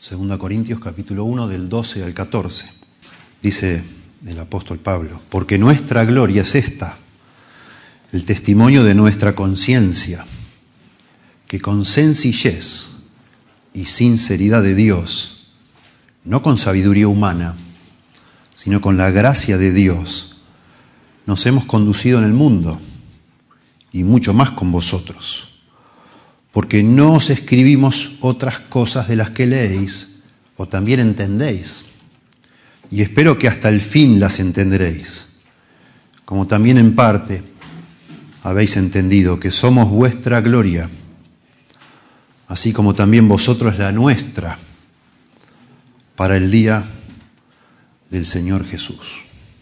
2 Corintios capítulo 1 del 12 al 14. Dice el apóstol Pablo, porque nuestra gloria es esta, el testimonio de nuestra conciencia, que con sencillez y sinceridad de Dios, no con sabiduría humana, sino con la gracia de Dios, nos hemos conducido en el mundo, y mucho más con vosotros. Porque no os escribimos otras cosas de las que leéis o también entendéis, y espero que hasta el fin las entenderéis, como también en parte habéis entendido que somos vuestra gloria, así como también vosotros la nuestra, para el día del Señor Jesús.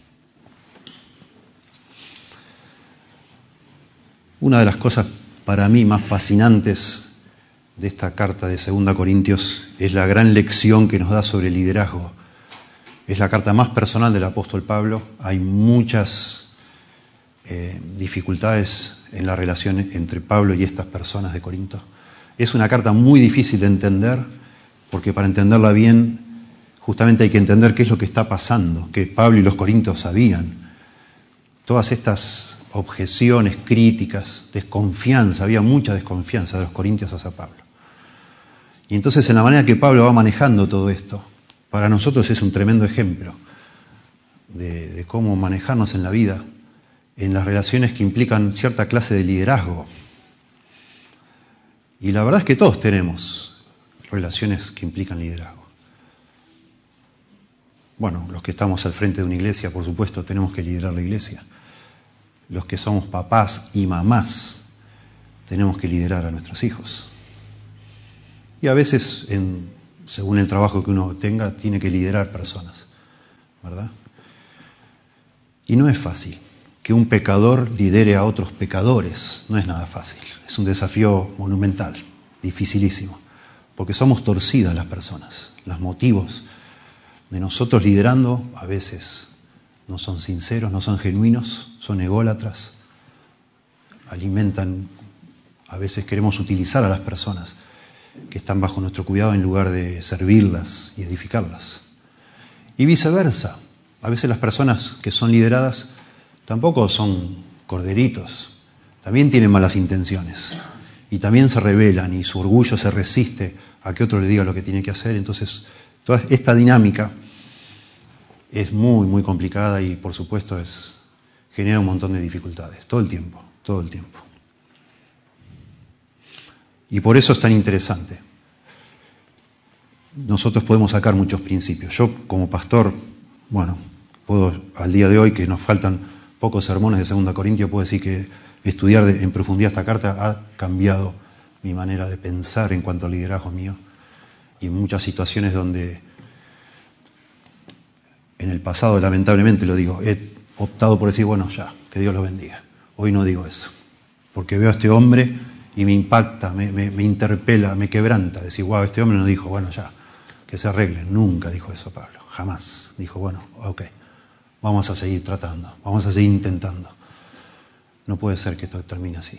Una de las cosas para mí más fascinantes de esta carta de 2 Corintios es la gran lección que nos da sobre liderazgo. Es la carta más personal del apóstol Pablo. Hay muchas dificultades en la relación entre Pablo y estas personas de Corinto. Es una carta muy difícil de entender, porque para entenderla bien, justamente hay que entender qué es lo que está pasando, que Pablo y los corintios sabían. Todas estas objeciones, críticas, desconfianza, había mucha desconfianza de los corintios hacia Pablo. Y entonces en la manera que Pablo va manejando todo esto, para nosotros es un tremendo ejemplo de cómo manejarnos en la vida, en las relaciones que implican cierta clase de liderazgo. Y la verdad es que todos tenemos relaciones que implican liderazgo. Bueno, los que estamos al frente de una iglesia, por supuesto, tenemos que liderar la iglesia. Los que somos papás y mamás, tenemos que liderar a nuestros hijos. Y a veces, según el trabajo que uno tenga, tiene que liderar personas, ¿verdad? Y no es fácil. Que un pecador lidere a otros pecadores no es nada fácil. Es un desafío monumental, dificilísimo, porque somos torcidas las personas. Los motivos de nosotros liderando a veces no son sinceros, no son genuinos, son ególatras, alimentan, a veces queremos utilizar a las personas que están bajo nuestro cuidado en lugar de servirlas y edificarlas. Y viceversa, a veces las personas que son lideradas tampoco son corderitos, también tienen malas intenciones y también se rebelan y su orgullo se resiste a que otro le diga lo que tiene que hacer. Entonces, toda esta dinámica es muy, muy complicada y, por supuesto, genera un montón de dificultades, todo el tiempo, todo el tiempo. Y por eso es tan interesante. Nosotros podemos sacar muchos principios. Yo, como pastor, bueno, puedo, al día de hoy, que nos faltan pocos sermones de 2 Corintios, puedo decir que estudiar en profundidad esta carta ha cambiado mi manera de pensar en cuanto al liderazgo mío. Y en muchas situaciones donde en el pasado, lamentablemente lo digo, he optado por decir, bueno, ya, que Dios lo bendiga. Hoy no digo eso, porque veo a este hombre y me impacta, me interpela, me quebranta. Decir, wow, este hombre no dijo, bueno, ya, que se arregle. Nunca dijo eso Pablo, jamás. Dijo, bueno, ok, vamos a seguir tratando, vamos a seguir intentando. No puede ser que esto termine así.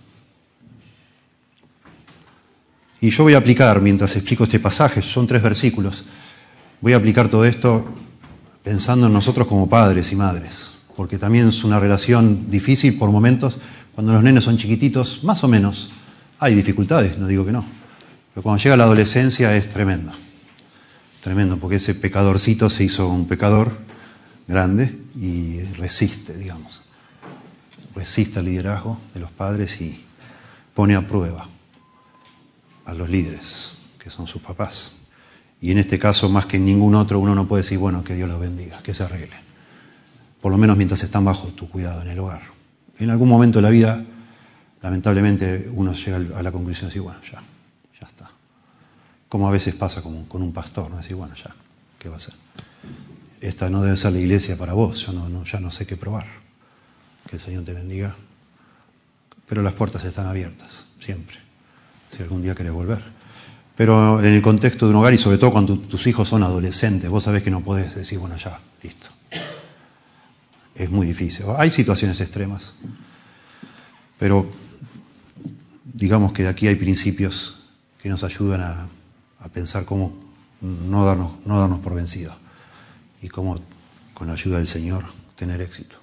Y yo voy a aplicar, mientras explico este pasaje, son 3 versículos, voy a aplicar todo esto pensando en nosotros como padres y madres, porque también es una relación difícil por momentos. Cuando los nenes son chiquititos, más o menos, hay dificultades, no digo que no, pero cuando llega la adolescencia es tremendo, tremendo, porque ese pecadorcito se hizo un pecador grande y resiste, digamos, resiste al liderazgo de los padres y pone a prueba a los líderes, que son sus papás. Y en este caso, más que en ningún otro, uno no puede decir, bueno, que Dios los bendiga, que se arregle. Por lo menos mientras están bajo tu cuidado en el hogar. En algún momento de la vida, lamentablemente, uno llega a la conclusión de decir, bueno, ya está. Como a veces pasa con un pastor, ¿no? Decir, bueno, ya, ¿qué va a hacer? Esta no debe ser la iglesia para vos, ya no sé qué probar. Que el Señor te bendiga. Pero las puertas están abiertas, siempre, si algún día querés volver. Pero en el contexto de un hogar, y sobre todo cuando tus hijos son adolescentes, vos sabés que no podés decir, bueno, ya, listo. Es muy difícil. Hay situaciones extremas, pero digamos que de aquí hay principios que nos ayudan a pensar cómo no darnos por vencidos y cómo, con la ayuda del Señor, tener éxito.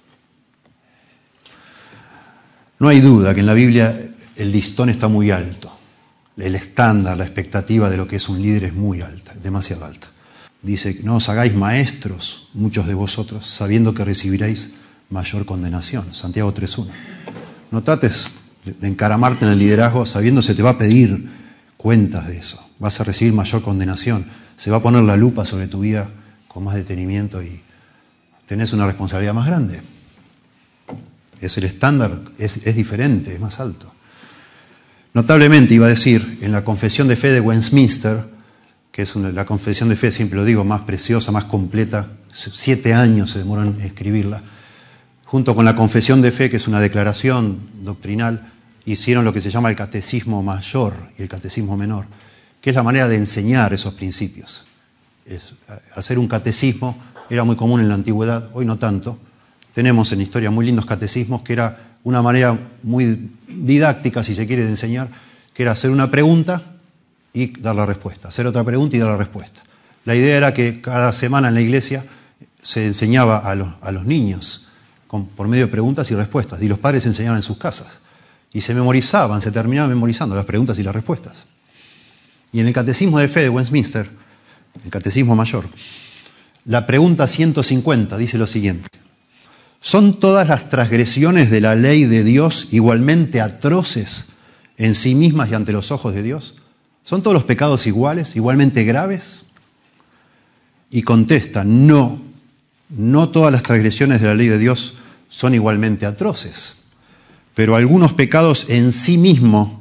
No hay duda que en la Biblia el listón está muy alto. El estándar, la expectativa de lo que es un líder es muy alta, demasiado alta. Dice, no os hagáis maestros, muchos de vosotros, sabiendo que recibiréis mayor condenación. Santiago 3:1. No trates de encaramarte en el liderazgo sabiendo se te va a pedir cuentas de eso. Vas a recibir mayor condenación. Se va a poner la lupa sobre tu vida con más detenimiento y tenés una responsabilidad más grande. Es el estándar, es diferente, es más alto. Notablemente, iba a decir, en la Confesión de Fe de Westminster, que es la confesión de fe, siempre lo digo, más preciosa, más completa, 7 años se demoró en escribirla, junto con la Confesión de Fe, que es una declaración doctrinal, hicieron lo que se llama el Catecismo Mayor y el Catecismo Menor, que es la manera de enseñar esos principios. Hacer un catecismo era muy común en la antigüedad, hoy no tanto. Tenemos en la historia muy lindos catecismos, que era una manera muy didáctica, si se quiere, de enseñar, que era hacer una pregunta y dar la respuesta, hacer otra pregunta y dar la respuesta. La idea era que cada semana en la iglesia se enseñaba a los niños por medio de preguntas y respuestas, y los padres enseñaban en sus casas. Y se memorizaban, se terminaban memorizando las preguntas y las respuestas. Y en el Catecismo de Fe de Westminster, el Catecismo Mayor, la pregunta 150 dice lo siguiente: ¿son todas las transgresiones de la ley de Dios igualmente atroces en sí mismas y ante los ojos de Dios? ¿Son todos los pecados iguales, igualmente graves? Y contesta, no todas las transgresiones de la ley de Dios son igualmente atroces, pero algunos pecados en sí mismos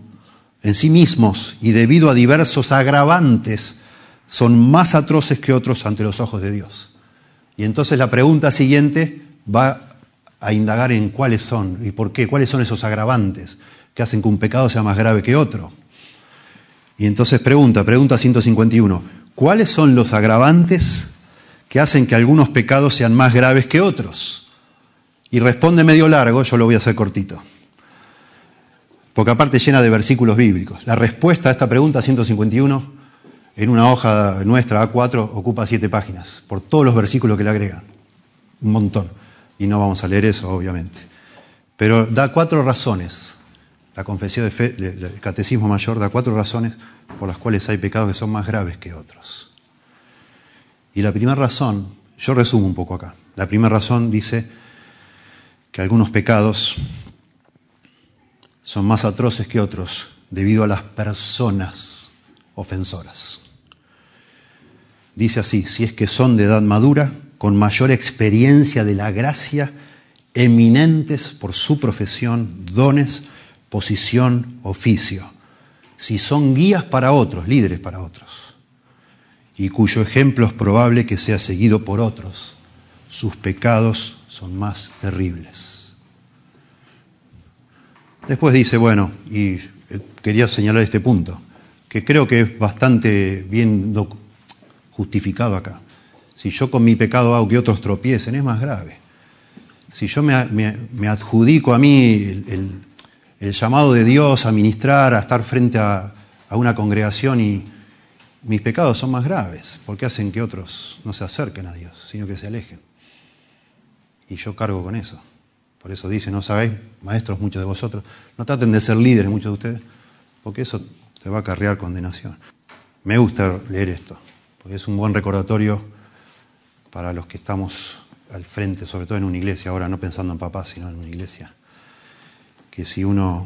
y debido a diversos agravantes son más atroces que otros ante los ojos de Dios. Y entonces la pregunta siguiente va a indagar en cuáles son y por qué, cuáles son esos agravantes que hacen que un pecado sea más grave que otro. Y entonces pregunta 151, ¿cuáles son los agravantes que hacen que algunos pecados sean más graves que otros? Y responde medio largo, yo lo voy a hacer cortito, porque aparte llena de versículos bíblicos. La respuesta a esta pregunta 151, en una hoja nuestra A4, ocupa 7 páginas, por todos los versículos que le agregan. Un montón. Y no vamos a leer eso, obviamente. Pero da 4 razones. La Confesión de Fe, el Catecismo Mayor, da 4 razones por las cuales hay pecados que son más graves que otros. Y la primera razón, yo resumo un poco acá. La primera razón dice que algunos pecados son más atroces que otros debido a las personas ofensoras. Dice así, si es que son de edad madura, con mayor experiencia de la gracia, eminentes por su profesión, dones, posición, oficio. Si son guías para otros, líderes para otros, y cuyo ejemplo es probable que sea seguido por otros, sus pecados son más terribles. Después dice, bueno, y quería señalar este punto, que creo que es bastante bien justificado acá. Si yo con mi pecado hago que otros tropiecen, es más grave. Si yo me adjudico a mí el llamado de Dios a ministrar, a estar frente a una congregación, y mis pecados son más graves, porque hacen que otros no se acerquen a Dios, sino que se alejen. Y yo cargo con eso. Por eso dice, no os hagáis maestros muchos de vosotros, no traten de ser líderes muchos de ustedes, porque eso te va a acarrear condenación. Me gusta leer esto, porque es un buen recordatorio para los que estamos al frente, sobre todo en una iglesia, ahora no pensando en papás, sino en una iglesia, que si uno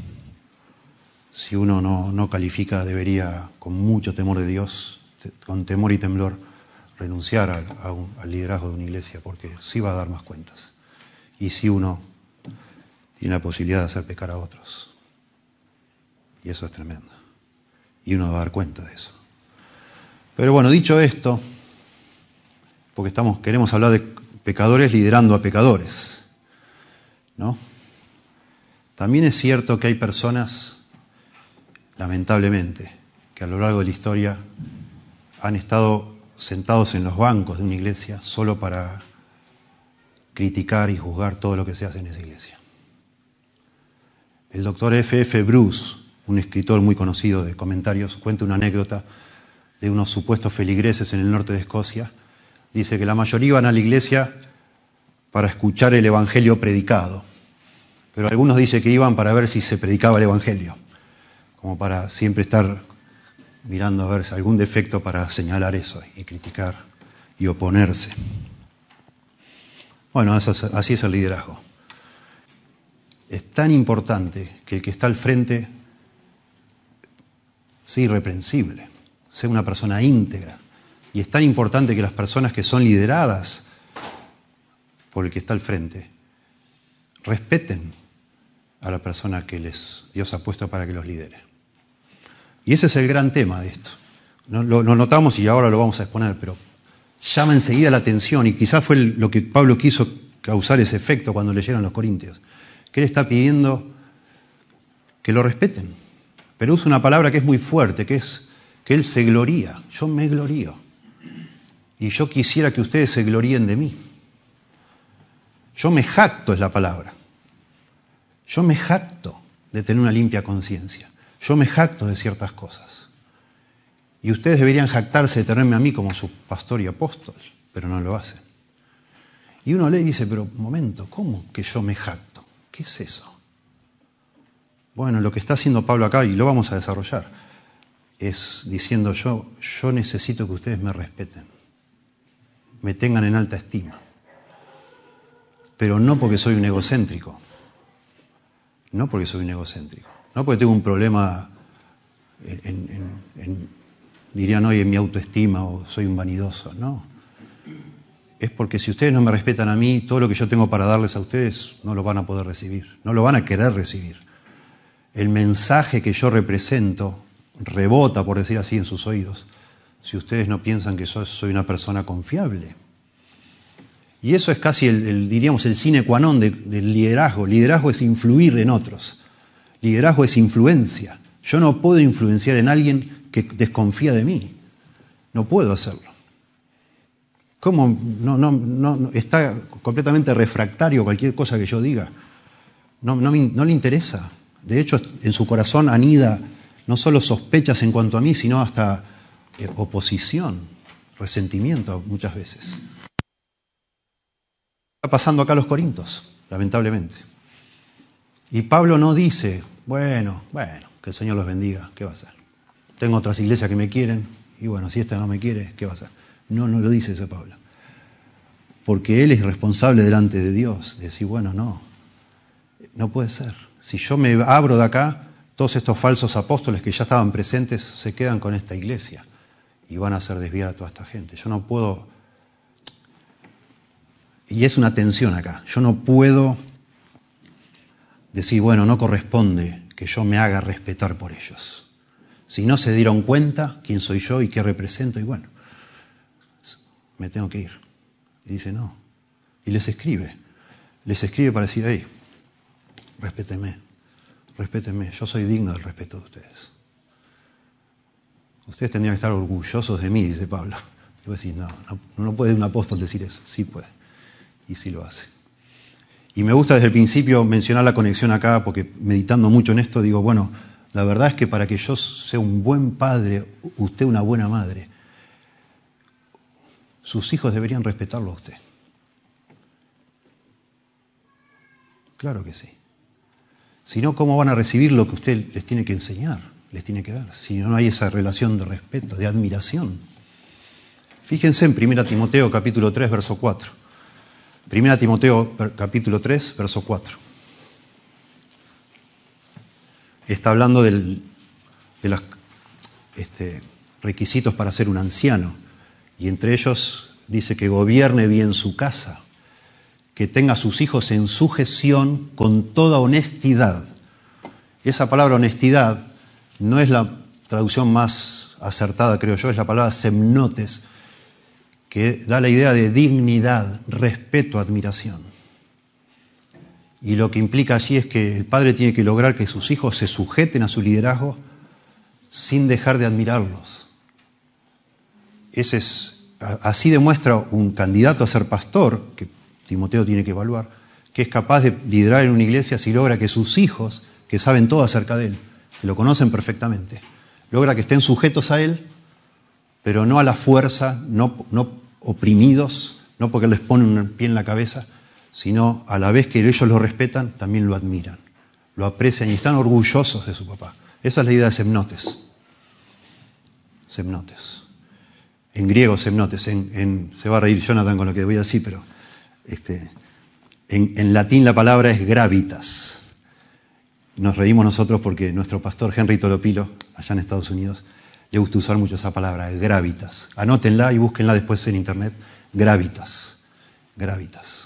no califica, debería, con mucho temor de Dios, con temor y temblor, renunciar al liderazgo de una iglesia, porque sí va a dar más cuentas. Y si uno tiene la posibilidad de hacer pecar a otros. Y eso es tremendo. Y uno va a dar cuenta de eso. Pero bueno, dicho esto, porque queremos hablar de pecadores liderando a pecadores, ¿no? También es cierto que hay personas, lamentablemente, que a lo largo de la historia han estado sentados en los bancos de una iglesia solo para criticar y juzgar todo lo que se hace en esa iglesia. El doctor F.F. Bruce, un escritor muy conocido de comentarios, cuenta una anécdota de unos supuestos feligreses en el norte de Escocia. Dice que la mayoría iban a la iglesia para escuchar el evangelio predicado, pero algunos dicen que iban para ver si se predicaba el evangelio, como para siempre estar mirando a ver si algún defecto para señalar eso y criticar y oponerse. Bueno, así es el liderazgo. Es tan importante que el que está al frente sea irreprensible, sea una persona íntegra. Y es tan importante que las personas que son lideradas por el que está al frente respeten a la persona que Dios ha puesto para que los lidere. Y ese es el gran tema de esto. Lo notamos y ahora lo vamos a exponer, pero llama enseguida la atención, y quizás fue lo que Pablo quiso causar ese efecto cuando leyeron los Corintios, que él está pidiendo que lo respeten, pero usa una palabra que es muy fuerte, que es que él se gloría. Yo me glorío, y yo quisiera que ustedes se gloríen de mí. Yo me jacto, es la palabra. Yo me jacto de tener una limpia conciencia. Yo me jacto de ciertas cosas. Y ustedes deberían jactarse de tenerme a mí como su pastor y apóstol, pero no lo hacen. Y uno lee y dice, pero un momento, ¿cómo que yo me jacto? ¿Qué es eso? Bueno, lo que está haciendo Pablo acá, y lo vamos a desarrollar, es diciendo yo necesito que ustedes me respeten, me tengan en alta estima. Pero no porque soy un egocéntrico, no porque soy un egocéntrico, no porque tengo un problema dirían hoy en mi autoestima o soy un vanidoso, no. Es porque si ustedes no me respetan a mí, todo lo que yo tengo para darles a ustedes no lo van a poder recibir, no lo van a querer recibir. El mensaje que yo represento rebota, por decir así, en sus oídos, si ustedes no piensan que yo soy una persona confiable. Y eso es casi diríamos, el sine qua non del liderazgo. Liderazgo es influir en otros. Liderazgo es influencia. Yo no puedo influenciar en alguien que desconfía de mí. No puedo hacerlo. ¿Cómo? No, está completamente refractario cualquier cosa que yo diga. No le interesa. De hecho, en su corazón anida no solo sospechas en cuanto a mí, sino hasta oposición, resentimiento muchas veces. Está pasando acá a los Corintios, lamentablemente. Y Pablo no dice, bueno, que el Señor los bendiga, ¿qué va a hacer? Tengo otras iglesias que me quieren, y bueno, si esta no me quiere, ¿qué va a hacer? No lo dice ese Pablo. Porque él es responsable delante de Dios, de decir, bueno, no puede ser. Si yo me abro de acá, todos estos falsos apóstoles que ya estaban presentes se quedan con esta iglesia y van a hacer desviar a toda esta gente. Yo no puedo, y es una tensión acá, yo no puedo decir, bueno, no corresponde que yo me haga respetar por ellos. Si no se dieron cuenta quién soy yo y qué represento, y bueno, me tengo que ir. Y dice, no. Y les escribe para decir, hey, respétenme, yo soy digno del respeto de ustedes. Ustedes tendrían que estar orgullosos de mí, dice Pablo. Y vos decís, no puede un apóstol decir eso. Sí puede, y sí lo hace. Y me gusta desde el principio mencionar la conexión acá, porque meditando mucho en esto digo, bueno, la verdad es que para que yo sea un buen padre, usted una buena madre, sus hijos deberían respetarlo a usted. Claro que sí. Si no, ¿cómo van a recibir lo que usted les tiene que enseñar, les tiene que dar? Si no hay esa relación de respeto, de admiración. Fíjense en 1 Timoteo capítulo 3, verso 4. 1 Timoteo capítulo 3, verso 4. Está hablando de los requisitos para ser un anciano. Y entre ellos dice que gobierne bien su casa, que tenga a sus hijos en sujeción con toda honestidad. Esa palabra honestidad no es la traducción más acertada, creo yo, es la palabra semnotes, que da la idea de dignidad, respeto, admiración. Y lo que implica allí es que el padre tiene que lograr que sus hijos se sujeten a su liderazgo sin dejar de admirarlos. Así demuestra un candidato a ser pastor, que Timoteo tiene que evaluar, que es capaz de liderar en una iglesia si logra que sus hijos, que saben todo acerca de él, que lo conocen perfectamente, logra que estén sujetos a él pero no a la fuerza, no oprimidos, no porque les ponen un pie en la cabeza, sino a la vez que ellos lo respetan, también lo admiran, lo aprecian y están orgullosos de su papá. Esa es la idea de semnotes. Semnotes. En griego, semnotes. Se va a reír Jonathan con lo que voy a decir, pero en latín la palabra es gravitas. Nos reímos nosotros porque nuestro pastor Henry Tolopilo, allá en Estados Unidos, le gusta usar mucho esa palabra, gravitas. Anótenla y búsquenla después en internet. Gravitas. Gravitas.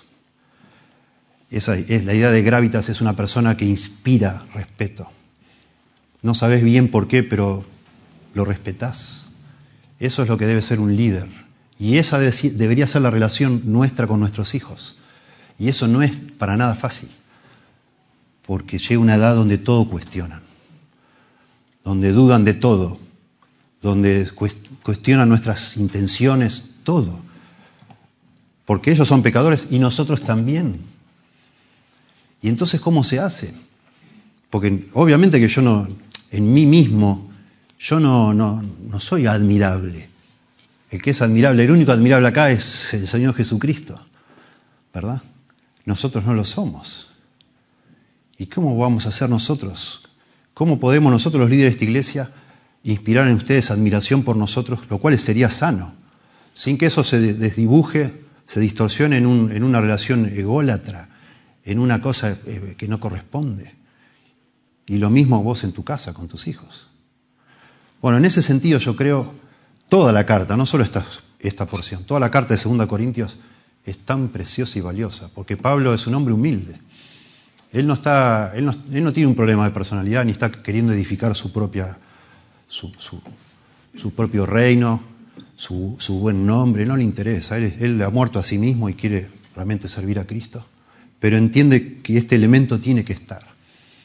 La idea de gravitas es una persona que inspira respeto. No sabes bien por qué, pero lo respetás. Eso es lo que debe ser un líder. Y esa debería ser la relación nuestra con nuestros hijos. Y eso no es para nada fácil. Porque llega una edad donde todo cuestionan. Donde dudan de todo. Donde cuestionan nuestras intenciones, todo. Porque ellos son pecadores y nosotros también. Y entonces, ¿cómo se hace? Porque obviamente que yo no, en mí mismo, yo no soy admirable. El que es admirable, el único admirable acá es el Señor Jesucristo, ¿verdad? Nosotros no lo somos. ¿Y cómo vamos a ser nosotros? ¿Cómo podemos nosotros, los líderes de esta iglesia, inspirar en ustedes admiración por nosotros, lo cual sería sano, sin que eso se desdibuje, se distorsione en una relación ególatra, en una cosa que no corresponde? Y lo mismo vos en tu casa, con tus hijos. Bueno, en ese sentido yo creo, toda la carta, no solo esta porción, toda la carta de 2 Corintios es tan preciosa y valiosa, porque Pablo es un hombre humilde. Él no tiene un problema de personalidad, ni está queriendo edificar su propio reino, su buen nombre, no le interesa. Él ha muerto a sí mismo y quiere realmente servir a Cristo, pero entiende que este elemento tiene que estar.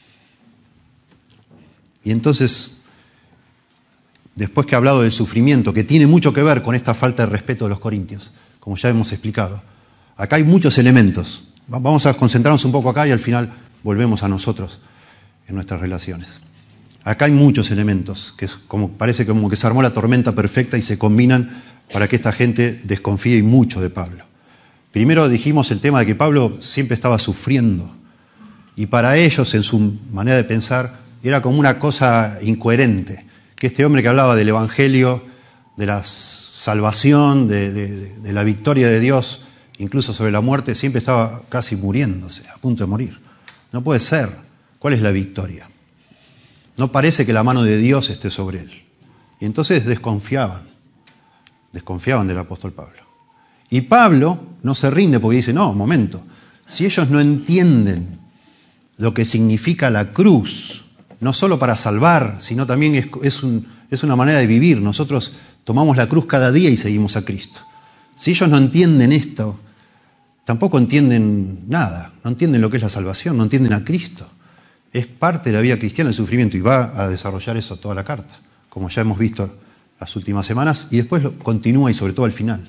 Y entonces, después que ha hablado del sufrimiento, que tiene mucho que ver con esta falta de respeto de los corintios, como ya hemos explicado, acá hay muchos elementos. Vamos a concentrarnos un poco acá y al final volvemos a nosotros en nuestras relaciones. Acá hay muchos elementos, que parece como que se armó la tormenta perfecta y se combinan para que esta gente desconfíe mucho de Pablo. Primero dijimos el tema de que Pablo siempre estaba sufriendo, y para ellos, en su manera de pensar, era como una cosa incoherente, que este hombre que hablaba del Evangelio, de la salvación, de la victoria de Dios, incluso sobre la muerte, siempre estaba casi muriéndose, a punto de morir. No puede ser. ¿Cuál es la victoria? No parece que la mano de Dios esté sobre él. Y entonces desconfiaban del apóstol Pablo. Y Pablo no se rinde porque dice, no, un momento, si ellos no entienden lo que significa la cruz, no solo para salvar, sino también es una manera de vivir. Nosotros tomamos la cruz cada día y seguimos a Cristo. Si ellos no entienden esto, tampoco entienden nada, no entienden lo que es la salvación, no entienden a Cristo. Es parte de la vida cristiana el sufrimiento y va a desarrollar eso toda la carta, como ya hemos visto las últimas semanas, y después continúa y sobre todo al final.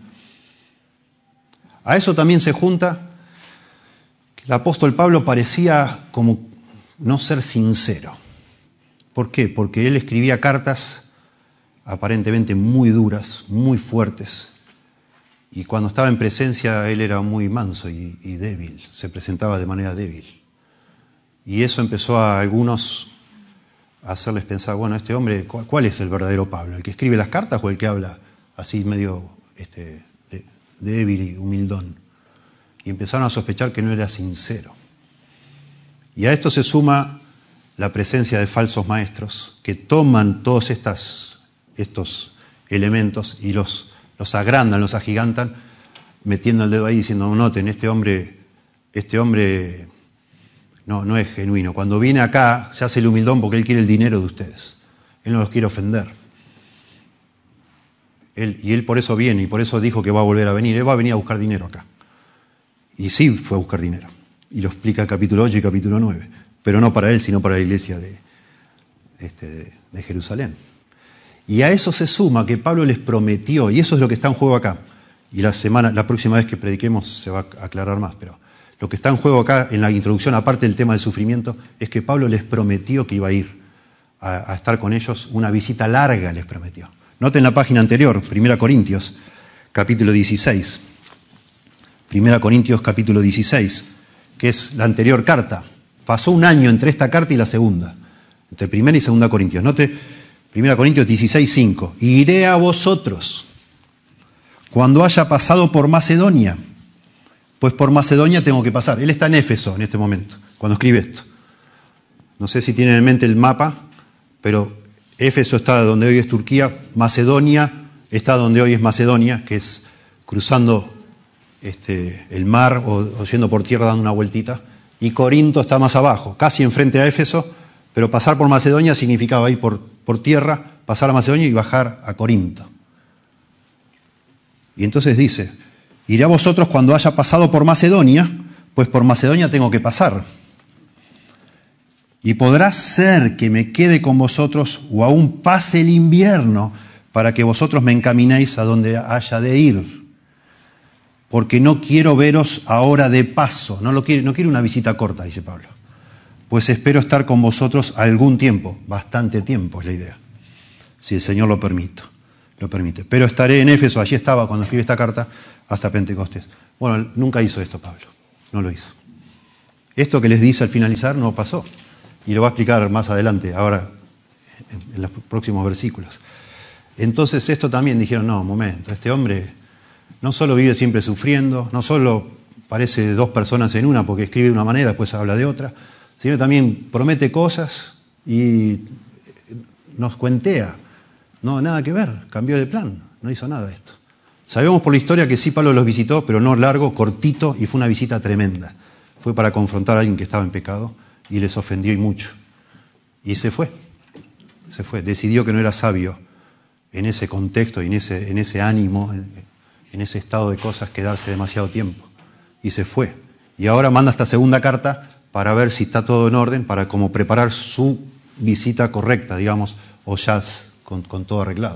A eso también se junta que el apóstol Pablo parecía como no ser sincero. ¿Por qué? Porque él escribía cartas aparentemente muy duras, muy fuertes, y cuando estaba en presencia él era muy manso y débil, se presentaba de manera débil. Y eso empezó a algunos a hacerles pensar, bueno, este hombre, ¿cuál es el verdadero Pablo? ¿El que escribe las cartas o el que habla así medio débil y humildón? Y empezaron a sospechar que no era sincero. Y a esto se suma la presencia de falsos maestros que toman todos estos elementos y los agrandan, los agigantan, metiendo el dedo ahí diciendo, noten, este hombre no es genuino. Cuando viene acá se hace el humildón porque él quiere el dinero de ustedes. Él no los quiere ofender. Él por eso viene y por eso dijo que va a volver a venir. Él va a venir a buscar dinero acá. Y sí fue a buscar dinero. Y lo explica el capítulo 8 y capítulo 9. Pero no para él, sino para la iglesia de Jerusalén. Y a eso se suma que Pablo les prometió, y eso es lo que está en juego acá. Y la próxima vez que prediquemos se va a aclarar más, pero lo que está en juego acá en la introducción, aparte del tema del sufrimiento, es que Pablo les prometió que iba a ir a estar con ellos, una visita larga les prometió. Noten la página anterior, 1 Corintios, capítulo 16. 1 Corintios, capítulo 16, que es la anterior carta. Pasó un año entre esta carta y la segunda, entre 1 y 2 Corintios. Note 1 Corintios 16, 5. Iré a vosotros cuando haya pasado por Macedonia, pues por Macedonia tengo que pasar. Él está en Éfeso en este momento, cuando escribe esto. No sé si tienen en mente el mapa, pero Éfeso está donde hoy es Turquía, Macedonia está donde hoy es Macedonia, que es cruzando el mar o yendo por tierra dando una vueltita, y Corinto está más abajo, casi enfrente a Éfeso, pero pasar por Macedonia significaba ir por tierra, pasar a Macedonia y bajar a Corinto. Y entonces dice, iré a vosotros cuando haya pasado por Macedonia, pues por Macedonia tengo que pasar. Y podrá ser que me quede con vosotros o aún pase el invierno para que vosotros me encaminéis a donde haya de ir. Porque no quiero veros ahora de paso, no quiero una visita corta, dice Pablo. Pues espero estar con vosotros algún tiempo, bastante tiempo es la idea, si el Señor lo permite. Pero estaré en Éfeso, allí estaba cuando escribí esta carta, hasta Pentecostés. Bueno, nunca hizo esto Pablo, no lo hizo. Esto que les dice al finalizar no pasó. Y lo va a explicar más adelante, ahora en los próximos versículos. Entonces esto también dijeron, no, un momento, este hombre no solo vive siempre sufriendo, no solo parece dos personas en una porque escribe de una manera, después habla de otra, sino también promete cosas y nos cuentea. No, nada que ver, cambió de plan, no hizo nada de esto. Sabemos por la historia que sí Pablo los visitó, pero no largo, cortito, y fue una visita tremenda. Fue para confrontar a alguien que estaba en pecado y les ofendió y mucho. Y se fue, decidió que no era sabio en ese contexto y en ese ánimo, en ese estado de cosas, quedarse demasiado tiempo. Y se fue. Y ahora manda esta segunda carta para ver si está todo en orden, para como preparar su visita correcta, digamos, o ya con todo arreglado.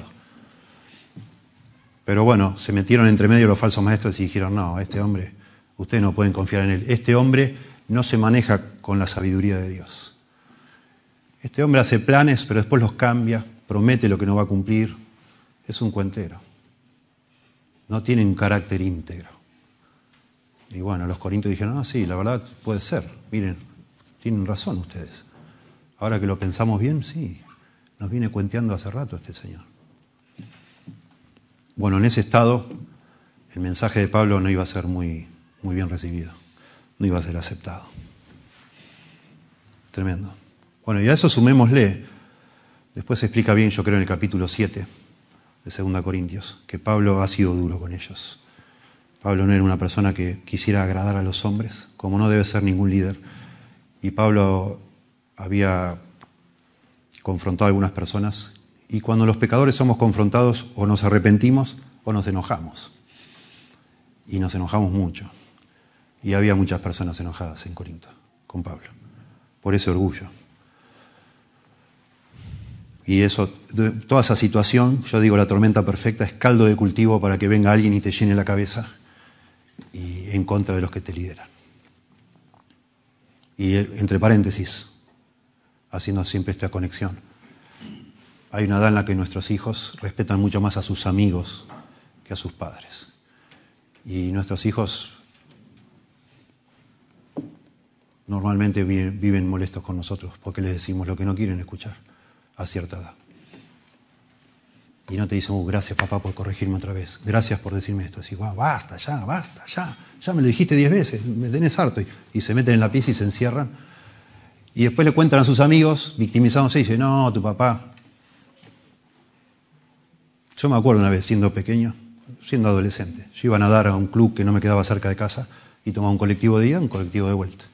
Pero bueno, se metieron entre medio los falsos maestros y dijeron, no, este hombre, ustedes no pueden confiar en él. Este hombre no se maneja con la sabiduría de Dios. Este hombre hace planes, pero después los cambia, promete lo que no va a cumplir. Es un cuentero. No tiene un carácter íntegro. Y bueno, los corintios dijeron, sí, la verdad puede ser. Miren, tienen razón ustedes. Ahora que lo pensamos bien, sí, nos viene cuenteando hace rato este señor. Bueno, en ese estado, el mensaje de Pablo no iba a ser muy bien recibido. No iba a ser aceptado. Tremendo. Bueno, y a eso sumémosle, después se explica bien, yo creo, en el capítulo 7 de 2 Corintios, que Pablo ha sido duro con ellos. Pablo no era una persona que quisiera agradar a los hombres, como no debe ser ningún líder. Y Pablo había confrontado a algunas personas, y cuando los pecadores somos confrontados, o nos arrepentimos o nos enojamos. Y nos enojamos mucho. Y había muchas personas enojadas en Corinto con Pablo, por ese orgullo. Y eso, toda esa situación, yo digo, la tormenta perfecta es caldo de cultivo para que venga alguien y te llene la cabeza y en contra de los que te lideran. Y entre paréntesis, haciendo siempre esta conexión, hay una edad en la que nuestros hijos respetan mucho más a sus amigos que a sus padres. Y nuestros hijos normalmente viven molestos con nosotros porque les decimos lo que no quieren escuchar a cierta edad. Y no te dicen, gracias papá por corregirme otra vez, gracias por decirme esto. Decís, basta, ya me lo dijiste 10 veces, me tenés harto. Y se meten en la pieza y se encierran. Y después le cuentan a sus amigos, victimizándose, y dicen, no, tu papá. Yo me acuerdo una vez, siendo pequeño, siendo adolescente, yo iba a nadar a un club que no me quedaba cerca de casa y tomaba un colectivo de ida, un colectivo de vuelta.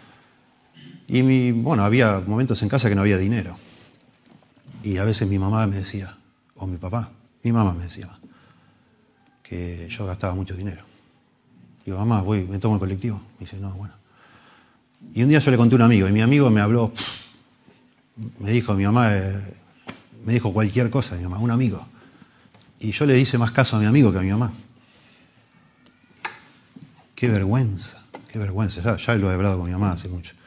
Y había momentos en casa que no había dinero. Y a veces mi mamá me decía, o mi papá, mi mamá me decía, que yo gastaba mucho dinero. Digo, mamá, me tomo el colectivo. Me dice, no, bueno. Y un día yo le conté a un amigo, y mi amigo me habló, me dijo, mi mamá, me dijo cualquier cosa, mi mamá, un amigo. Y yo le hice más caso a mi amigo que a mi mamá. Qué vergüenza. Ya lo he hablado con mi mamá hace mucho.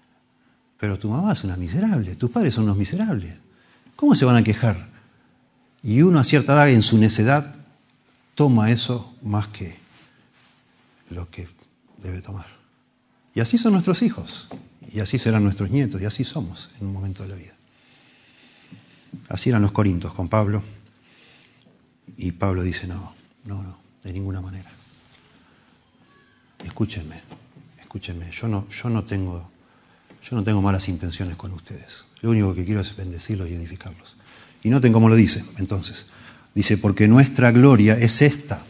Pero tu mamá es una miserable, tus padres son unos miserables. ¿Cómo se van a quejar Y uno a cierta edad, en su necedad, toma eso más que lo que debe tomar. Y así son nuestros hijos, y así serán nuestros nietos, y así somos en un momento de la vida. Así eran los corintios con Pablo, y Pablo dice, no, de ninguna manera. Escúchenme, yo no tengo malas intenciones con ustedes. Lo único que quiero es bendecirlos y edificarlos. Y noten cómo lo dice, entonces. Dice, porque nuestra gloria es esta,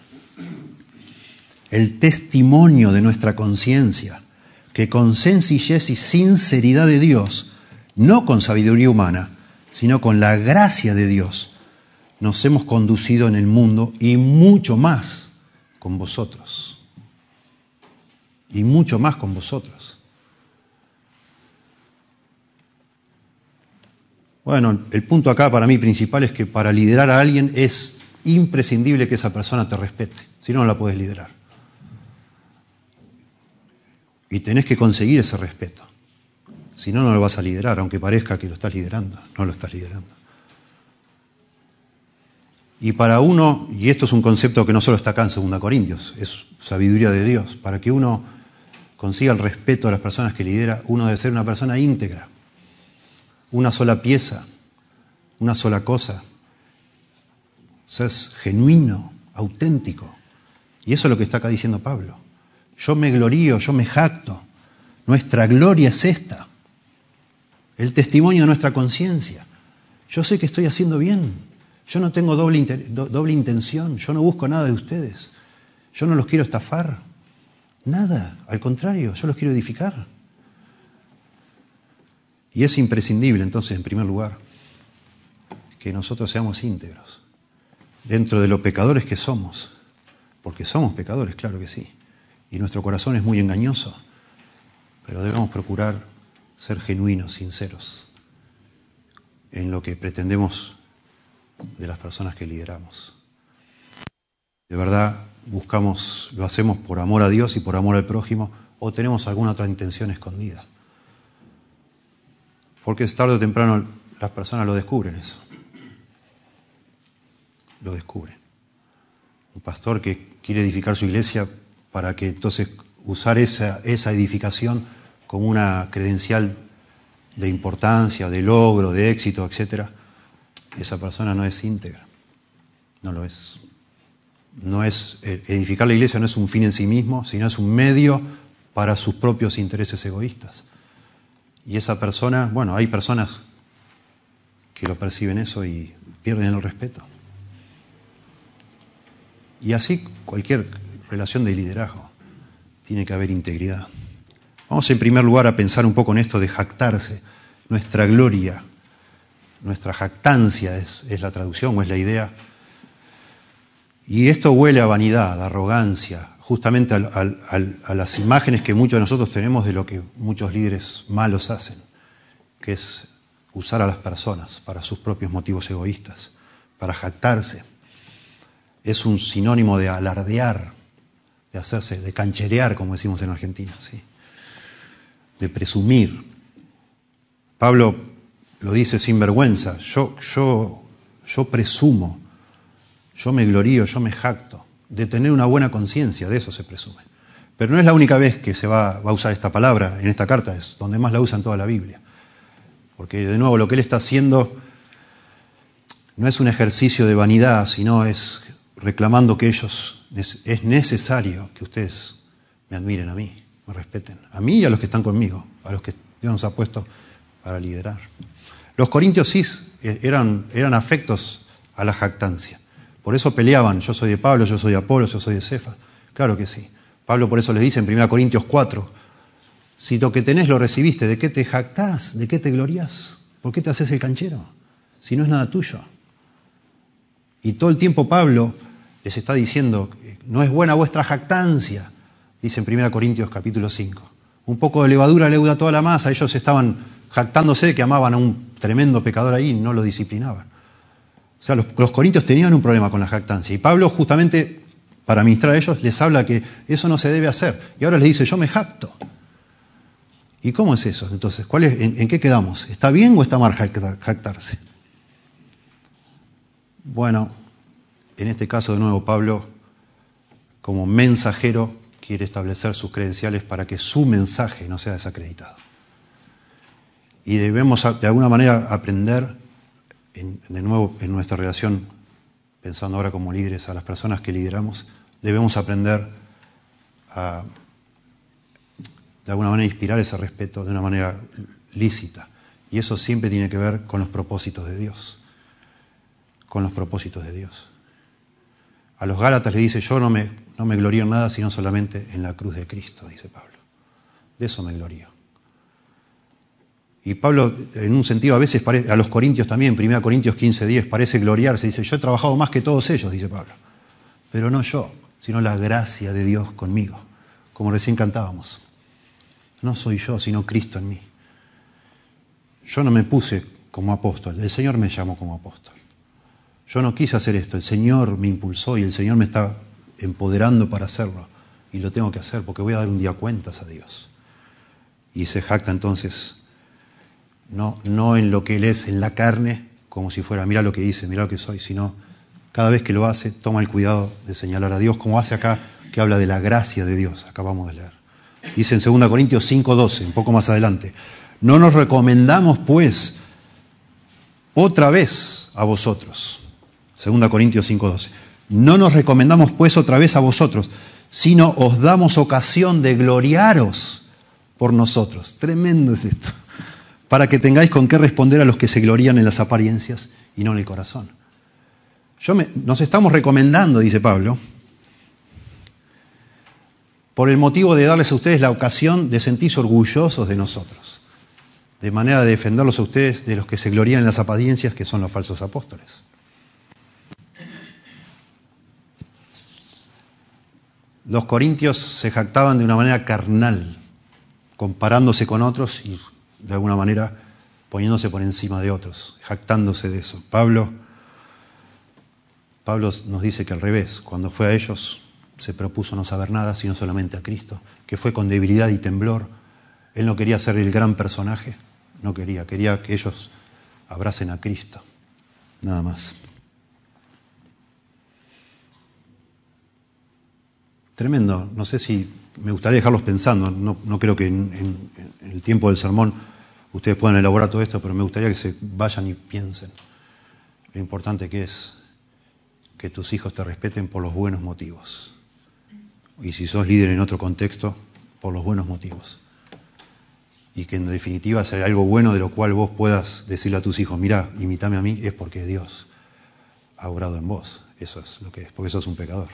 el testimonio de nuestra conciencia, que con sencillez y sinceridad de Dios, no con sabiduría humana, sino con la gracia de Dios, nos hemos conducido en el mundo y mucho más con vosotros. Y mucho más con vosotros. Bueno, el punto acá para mí principal es que para liderar a alguien es imprescindible que esa persona te respete, si no, no la puedes liderar. Y tenés que conseguir ese respeto. Si no, no lo vas a liderar, aunque parezca que lo estás liderando, no lo estás liderando. Y para uno, y esto es un concepto que no solo está acá en 2 Corintios, es sabiduría de Dios, para que uno consiga el respeto de las personas que lidera, uno debe ser una persona íntegra. Una sola pieza, una sola cosa. Ser genuino, auténtico. Y eso es lo que está acá diciendo Pablo. Yo me glorío, yo me jacto. Nuestra gloria es esta. El testimonio de nuestra conciencia. Yo sé que estoy haciendo bien. Yo no tengo doble intención. Yo no busco nada de ustedes. Yo no los quiero estafar. Nada. Al contrario, yo los quiero edificar. Y es imprescindible, entonces, en primer lugar, que nosotros seamos íntegros, dentro de lo pecadores que somos, porque somos pecadores, claro que sí, y nuestro corazón es muy engañoso, pero debemos procurar ser genuinos, sinceros, en lo que pretendemos de las personas que lideramos. De verdad, lo hacemos por amor a Dios y por amor al prójimo, o tenemos alguna otra intención escondida. Porque tarde o temprano las personas lo descubren eso. Lo descubren. Un pastor que quiere edificar su iglesia para que entonces usar esa edificación como una credencial de importancia, de logro, de éxito, etc. Esa persona no es íntegra. No lo es. Edificar la iglesia no es un fin en sí mismo, sino es un medio para sus propios intereses egoístas. Y esa persona, bueno, hay personas que lo perciben eso y pierden el respeto. Y así cualquier relación de liderazgo tiene que haber integridad. Vamos en primer lugar a pensar un poco en esto de jactarse. Nuestra gloria, nuestra jactancia es la traducción o es la idea. Y esto huele a vanidad, a arrogancia, justamente a las imágenes que muchos de nosotros tenemos de lo que muchos líderes malos hacen, que es usar a las personas para sus propios motivos egoístas, para jactarse. Es un sinónimo de alardear, de cancherear, como decimos en Argentina, ¿sí? De presumir. Pablo lo dice sin vergüenza, yo presumo, yo me glorío, yo me jacto de tener una buena conciencia, de eso se presume. Pero no es la única vez que se va a usar esta palabra en esta carta, es donde más la usa en toda la Biblia. Porque de nuevo lo que él está haciendo no es un ejercicio de vanidad, sino es reclamando que es necesario que ustedes me admiren a mí, me respeten, a mí y a los que están conmigo, a los que Dios nos ha puesto para liderar. Los corintios sí eran afectos a la jactancia. Por eso peleaban, yo soy de Pablo, yo soy de Apolos, yo soy de Cefas. Claro que sí. Pablo por eso les dice en 1 Corintios 4, si lo que tenés lo recibiste, ¿de qué te jactás? ¿De qué te gloriás? ¿Por qué te haces el canchero? Si no es nada tuyo. Y todo el tiempo Pablo les está diciendo, no es buena vuestra jactancia, dice en 1 Corintios capítulo 5. Un poco de levadura leuda toda la masa, ellos estaban jactándose de que amaban a un tremendo pecador ahí y no lo disciplinaban. O sea, los corintios tenían un problema con la jactancia. Y Pablo, justamente, para ministrar a ellos, les habla que eso no se debe hacer. Y ahora les dice, yo me jacto. ¿Y cómo es eso? Entonces, ¿en qué quedamos? ¿Está bien o está mal jactarse? Bueno, en este caso de nuevo Pablo, como mensajero, quiere establecer sus credenciales para que su mensaje no sea desacreditado. Y debemos de alguna manera aprender, de nuevo en nuestra relación, pensando ahora como líderes, a las personas que lideramos, debemos aprender a, de alguna manera, inspirar ese respeto de una manera lícita. Y eso siempre tiene que ver con los propósitos de Dios. Con los propósitos de Dios. A los Gálatas le dice, yo no me glorío en nada, sino solamente en la cruz de Cristo, dice Pablo. De eso me glorío. Y Pablo, en un sentido, a veces, a los Corintios también, 1 Corintios 15:10, parece gloriarse. Dice, yo he trabajado más que todos ellos, dice Pablo. Pero no yo, sino la gracia de Dios conmigo, como recién cantábamos. No soy yo, sino Cristo en mí. Yo no me puse como apóstol, el Señor me llamó como apóstol. Yo no quise hacer esto, el Señor me impulsó y el Señor me está empoderando para hacerlo. Y lo tengo que hacer porque voy a dar un día cuentas a Dios. Y se jacta entonces, no en lo que Él es, en la carne, como si fuera, mira lo que hice, mira lo que soy, sino cada vez que lo hace, toma el cuidado de señalar a Dios, como hace acá, que habla de la gracia de Dios, acabamos de leer. Dice en 2 Corintios 5:12, un poco más adelante, no nos recomendamos pues otra vez a vosotros. 2 Corintios 5:12. No nos recomendamos pues otra vez a vosotros, sino os damos ocasión de gloriaros por nosotros. Tremendo es esto. Para que tengáis con qué responder a los que se glorían en las apariencias y no en el corazón. Nos estamos recomendando, dice Pablo, por el motivo de darles a ustedes la ocasión de sentirse orgullosos de nosotros, de manera de defenderlos a ustedes de los que se glorían en las apariencias, que son los falsos apóstoles. Los corintios se jactaban de una manera carnal, comparándose con otros y de alguna manera poniéndose por encima de otros, jactándose de eso. Pablo nos dice que al revés, cuando fue a ellos se propuso no saber nada, sino solamente a Cristo, que fue con debilidad y temblor. Él no quería ser el gran personaje, quería que ellos abracen a Cristo, nada más. Tremendo, no sé si me gustaría dejarlos pensando, no creo que en el tiempo del sermón ustedes puedan elaborar todo esto, pero me gustaría que se vayan y piensen lo importante que es que tus hijos te respeten por los buenos motivos. Y si sos líder en otro contexto, por los buenos motivos. Y que en definitiva sea algo bueno de lo cual vos puedas decirle a tus hijos, mirá, imítame a mí, es porque Dios ha obrado en vos. Eso es lo que es, porque sos un pecador.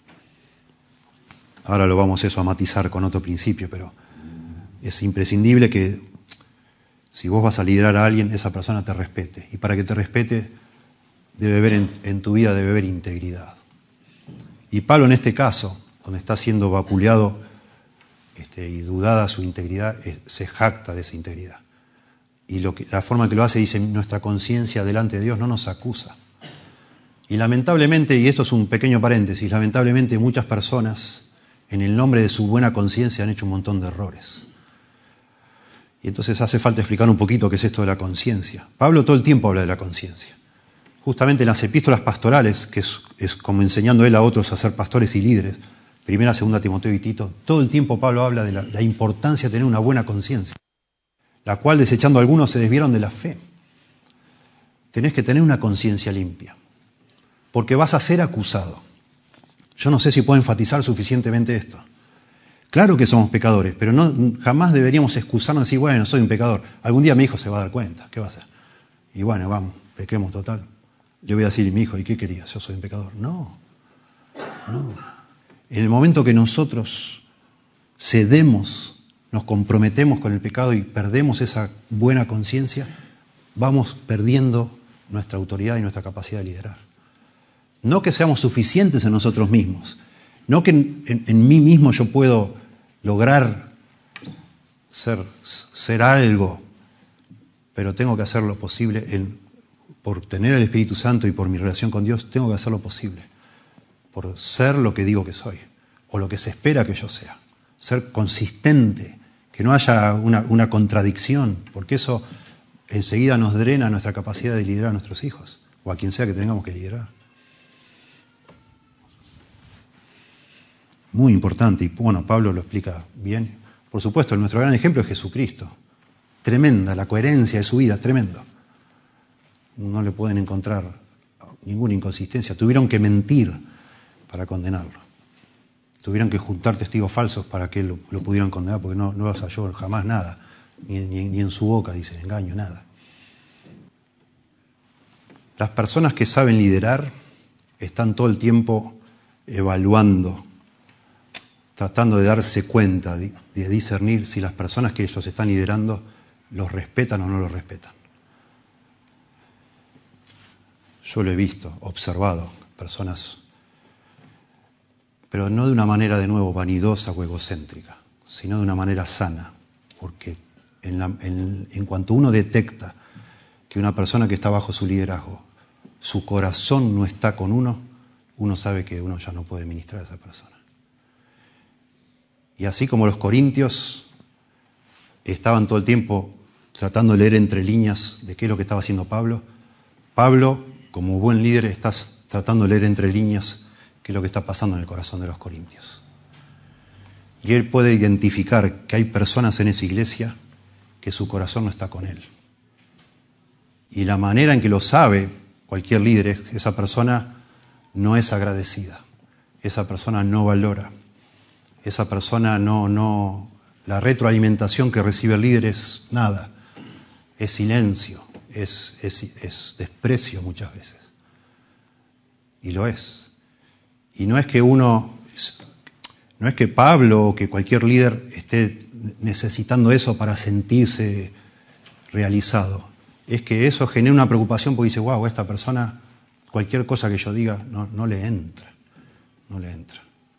Ahora lo vamos a matizar con otro principio, pero es imprescindible que si vos vas a liderar a alguien, esa persona te respete. Y para que te respete, debe haber en tu vida debe haber integridad. Y Pablo en este caso, donde está siendo vapuleado y dudada su integridad, se jacta de esa integridad. Y la forma que lo hace, dice, nuestra conciencia delante de Dios no nos acusa. Y lamentablemente, y esto es un pequeño paréntesis, lamentablemente muchas personas, en el nombre de su buena conciencia, han hecho un montón de errores. Y entonces hace falta explicar un poquito qué es esto de la conciencia. Pablo todo el tiempo habla de la conciencia. Justamente en las epístolas pastorales, que es como enseñando él a otros a ser pastores y líderes, 1, 2 Timoteo y Tito, todo el tiempo Pablo habla de la importancia de tener una buena conciencia, la cual desechando algunos se desviaron de la fe. Tenés que tener una conciencia limpia, porque vas a ser acusado. Yo no sé si puedo enfatizar suficientemente esto. Claro que somos pecadores, pero jamás deberíamos excusarnos y decir, bueno, soy un pecador. Algún día mi hijo se va a dar cuenta, ¿qué va a hacer? Y bueno, vamos, pequemos total. Le voy a decir a mi hijo, ¿y qué querías? Yo soy un pecador. No. En el momento que nosotros cedemos, nos comprometemos con el pecado y perdemos esa buena conciencia, vamos perdiendo nuestra autoridad y nuestra capacidad de liderar. No que seamos suficientes en nosotros mismos, no que en mí mismo yo puedo lograr ser algo, pero tengo que hacer lo posible por tener el Espíritu Santo y por mi relación con Dios, tengo que hacer lo posible por ser lo que digo que soy, o lo que se espera que yo sea. Ser consistente, que no haya una contradicción, porque eso enseguida nos drena nuestra capacidad de liderar a nuestros hijos. o a quien sea que tengamos que liderar. Muy importante, y bueno, Pablo lo explica bien. Por supuesto, nuestro gran ejemplo es Jesucristo. Tremenda, la coherencia de su vida, tremendo. No le pueden encontrar ninguna inconsistencia. Tuvieron que mentir para condenarlo. Tuvieron que juntar testigos falsos para que lo pudieran condenar, porque no los halló jamás nada. Ni en su boca, dice, engaño, nada. Las personas que saben liderar están todo el tiempo evaluando, tratando de darse cuenta, de discernir si las personas que ellos están liderando los respetan o no los respetan. Yo lo he visto, observado, personas, pero no de una manera de nuevo vanidosa o egocéntrica, sino de una manera sana, porque en cuanto uno detecta que una persona que está bajo su liderazgo, su corazón no está con uno sabe que uno ya no puede ministrar a esa persona. Y así como los corintios estaban todo el tiempo tratando de leer entre líneas de qué es lo que estaba haciendo Pablo, como buen líder, está tratando de leer entre líneas qué es lo que está pasando en el corazón de los corintios. Y él puede identificar que hay personas en esa iglesia que su corazón no está con él. Y la manera en que lo sabe cualquier líder es que esa persona no es agradecida, esa persona no valora, esa persona no, la retroalimentación que recibe el líder es nada, es silencio, es desprecio muchas veces. Y lo es. Y no es que Pablo o que cualquier líder esté necesitando eso para sentirse realizado. Es que eso genera una preocupación porque dice, wow, esta persona, cualquier cosa que yo diga, no le entra. No le entra.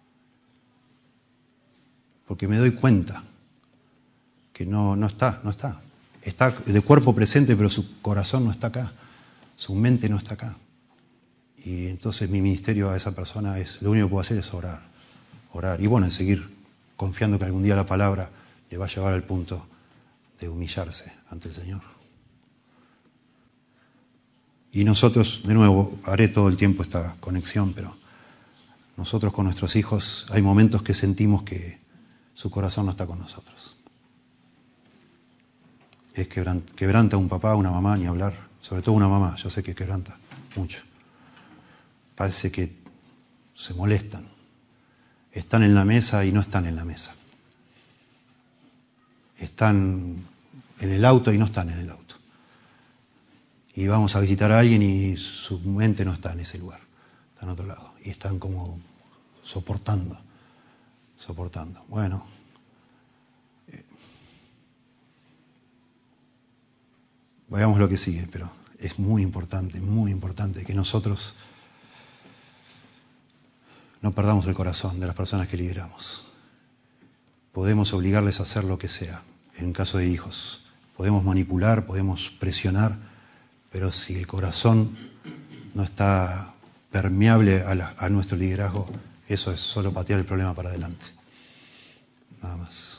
Porque me doy cuenta que no está. Está de cuerpo presente, pero su corazón no está acá. Su mente no está acá. Y entonces mi ministerio a esa persona lo único que puedo hacer es orar. Y bueno, en seguir confiando que algún día la palabra le va a llevar al punto de humillarse ante el Señor. Y nosotros, de nuevo, haré todo el tiempo esta conexión, pero nosotros con nuestros hijos hay momentos que sentimos que su corazón no está con nosotros. Es quebranta un papá, una mamá, ni hablar. Sobre todo una mamá, yo sé que quebranta mucho. Parece que se molestan. Están en la mesa y no están en la mesa. Están en el auto y no están en el auto. Y vamos a visitar a alguien y su mente no está en ese lugar, está en otro lado. Y están como soportando. Bueno, veamos lo que sigue, pero es muy importante que nosotros no perdamos el corazón de las personas que lideramos. Podemos obligarles a hacer lo que sea, en caso de hijos. Podemos manipular, podemos presionar, pero si el corazón no está permeable a nuestro liderazgo, eso es solo patear el problema para adelante. Nada más.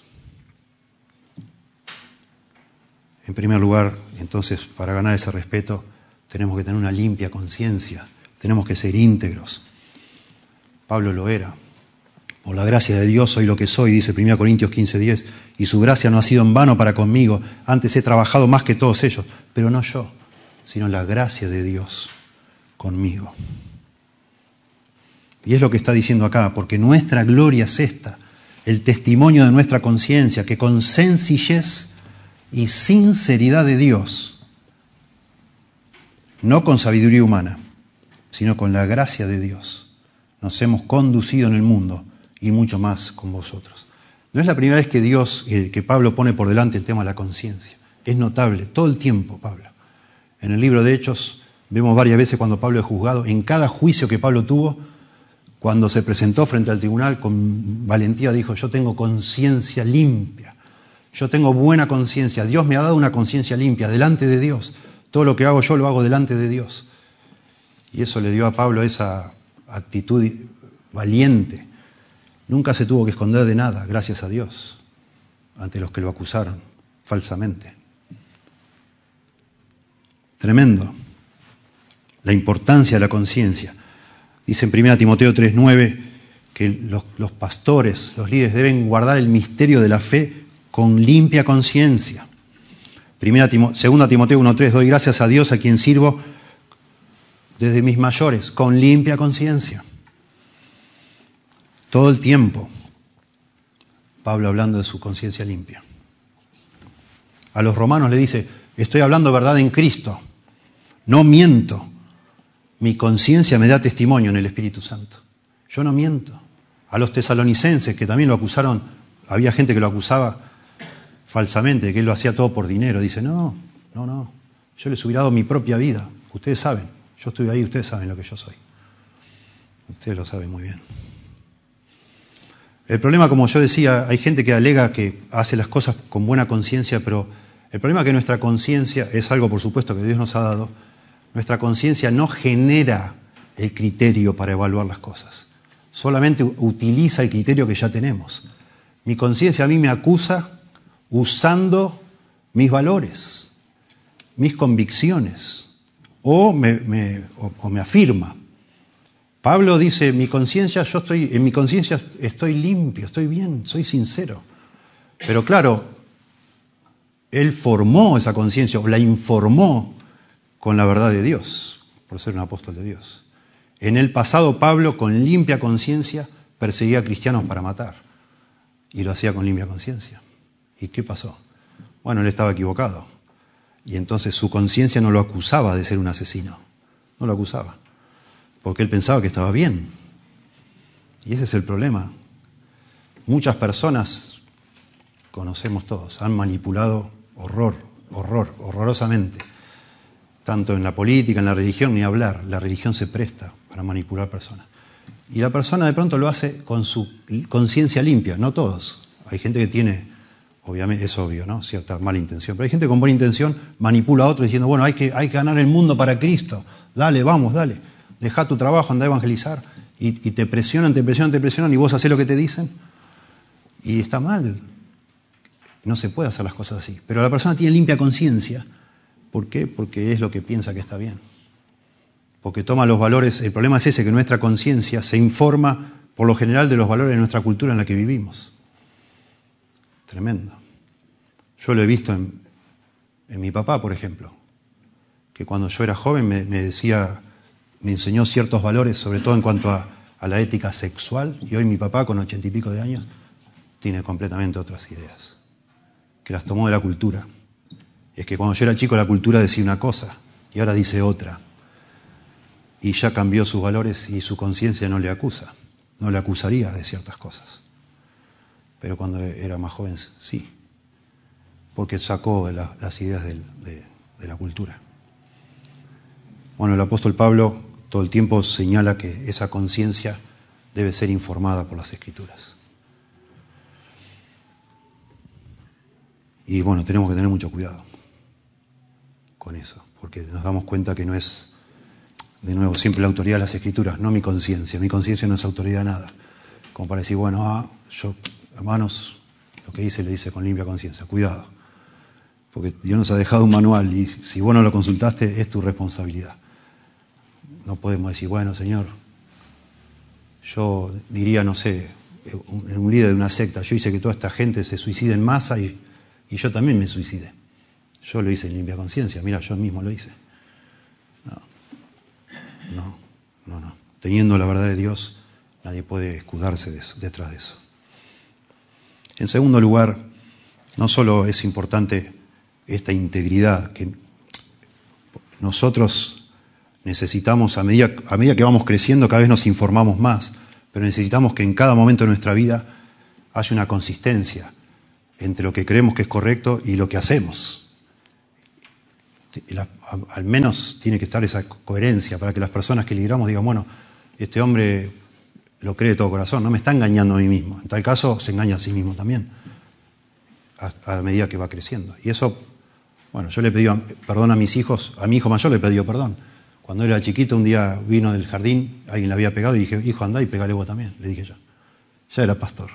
En primer lugar, entonces, para ganar ese respeto, tenemos que tener una limpia conciencia, tenemos que ser íntegros. Pablo lo era. Por la gracia de Dios soy lo que soy, dice 1 Corintios 15:10, y su gracia no ha sido en vano para conmigo, antes he trabajado más que todos ellos, pero no yo, sino la gracia de Dios conmigo. Y es lo que está diciendo acá, porque nuestra gloria es esta, el testimonio de nuestra conciencia, que con sencillez y sinceridad de Dios, no con sabiduría humana, sino con la gracia de Dios, nos hemos conducido en el mundo y mucho más con vosotros. No es la primera vez que Pablo pone por delante el tema de la conciencia. Es notable, todo el tiempo Pablo. En el libro de Hechos vemos varias veces cuando Pablo es juzgado, en cada juicio que Pablo tuvo, cuando se presentó frente al tribunal con valentía dijo, yo tengo conciencia limpia, yo tengo buena conciencia, Dios me ha dado una conciencia limpia delante de Dios, todo lo que hago yo lo hago delante de Dios. Y eso le dio a Pablo esa actitud valiente. Nunca se tuvo que esconder de nada, gracias a Dios, ante los que lo acusaron falsamente. Tremendo. la importancia de la conciencia. Dice en 1 Timoteo 3:9 que los pastores, los líderes deben guardar el misterio de la fe con limpia conciencia. 2 Timoteo 1:3, doy gracias a Dios a quien sirvo desde mis mayores, con limpia conciencia. Todo el tiempo, Pablo hablando de su conciencia limpia. A los romanos le dice, estoy hablando verdad en Cristo, no miento. Mi conciencia me da testimonio en el Espíritu Santo. Yo no miento. A los tesalonicenses, que también lo acusaron, había gente que lo acusaba falsamente, que él lo hacía todo por dinero. Dice, no, yo les hubiera dado mi propia vida. Ustedes saben, yo estoy ahí, ustedes saben lo que yo soy. Ustedes lo saben muy bien. El problema, como yo decía, hay gente que alega que hace las cosas con buena conciencia, pero el problema es que nuestra conciencia es algo, por supuesto, que Dios nos ha dado. Nuestra conciencia no genera el criterio para evaluar las cosas. Solamente utiliza el criterio que ya tenemos. Mi conciencia a mí me acusa usando mis valores, mis convicciones, o me afirma. Pablo dice, en mi conciencia estoy limpio, estoy bien, soy sincero. Pero claro, él formó esa conciencia, o la informó con la verdad de Dios, por ser un apóstol de Dios. En el pasado, Pablo, con limpia conciencia, perseguía a cristianos para matar. Y lo hacía con limpia conciencia. ¿Y qué pasó? Bueno, él estaba equivocado. Y entonces su conciencia no lo acusaba de ser un asesino. No lo acusaba. Porque él pensaba que estaba bien. Y ese es el problema. Muchas personas, conocemos todos, han manipulado horrorosamente. Tanto en la política, en la religión, ni hablar. La religión se presta para manipular personas. Y la persona de pronto lo hace con su conciencia limpia. No todos. Hay gente que tiene, obviamente, es obvio, ¿no? Cierta mala intención. Pero hay gente con buena intención, manipula a otro diciendo, bueno, hay que ganar el mundo para Cristo. Dale, vamos, dale. Deja tu trabajo, anda a evangelizar. Y te presionan, y vos hacés lo que te dicen. Y está mal. No se puede hacer las cosas así. Pero la persona tiene limpia conciencia. ¿Por qué? Porque es lo que piensa que está bien. Porque toma los valores. El problema es ese, que nuestra conciencia se informa por lo general de los valores de nuestra cultura en la que vivimos. Tremendo. Yo lo he visto en mi papá, por ejemplo, que cuando yo era joven me enseñó ciertos valores, sobre todo en cuanto a la ética sexual, y hoy mi papá, con 80 y pico de años, tiene completamente otras ideas, que las tomó de la cultura. Es que cuando yo era chico la cultura decía una cosa y ahora dice otra. Y ya cambió sus valores y su conciencia no le acusa. No le acusaría de ciertas cosas. Pero cuando era más joven, sí. Porque sacó las ideas de la cultura. Bueno, el apóstol Pablo todo el tiempo señala que esa conciencia debe ser informada por las Escrituras. Y bueno, tenemos que tener mucho cuidado con eso, porque nos damos cuenta que no es, de nuevo, siempre la autoridad de las Escrituras, no mi conciencia. Mi conciencia no es autoridad de nada. Como para decir, bueno, yo, hermanos, lo que hice le hice con limpia conciencia. Cuidado, porque Dios nos ha dejado un manual y si vos no lo consultaste, es tu responsabilidad. No podemos decir, bueno, Señor, yo diría, no sé, un líder de una secta, yo hice que toda esta gente se suicide en masa y yo también me suicidé. Yo lo hice en limpia conciencia, mira, yo mismo lo hice. No. Teniendo la verdad de Dios, nadie puede escudarse detrás de eso. En segundo lugar, no solo es importante esta integridad que nosotros necesitamos, a medida que vamos creciendo, cada vez nos informamos más, pero necesitamos que en cada momento de nuestra vida haya una consistencia entre lo que creemos que es correcto y lo que hacemos. Al menos tiene que estar esa coherencia para que las personas que lideramos digan, bueno, este hombre lo cree de todo corazón, no me está engañando a mí mismo. En tal caso, se engaña a sí mismo también, a medida que va creciendo. Y eso, bueno, yo le pedí perdón a mis hijos, a mi hijo mayor le pedí perdón. Cuando él era chiquito, un día vino del jardín, alguien le había pegado y dije, hijo, andá y pegale vos también, le dije yo. Ya era pastor.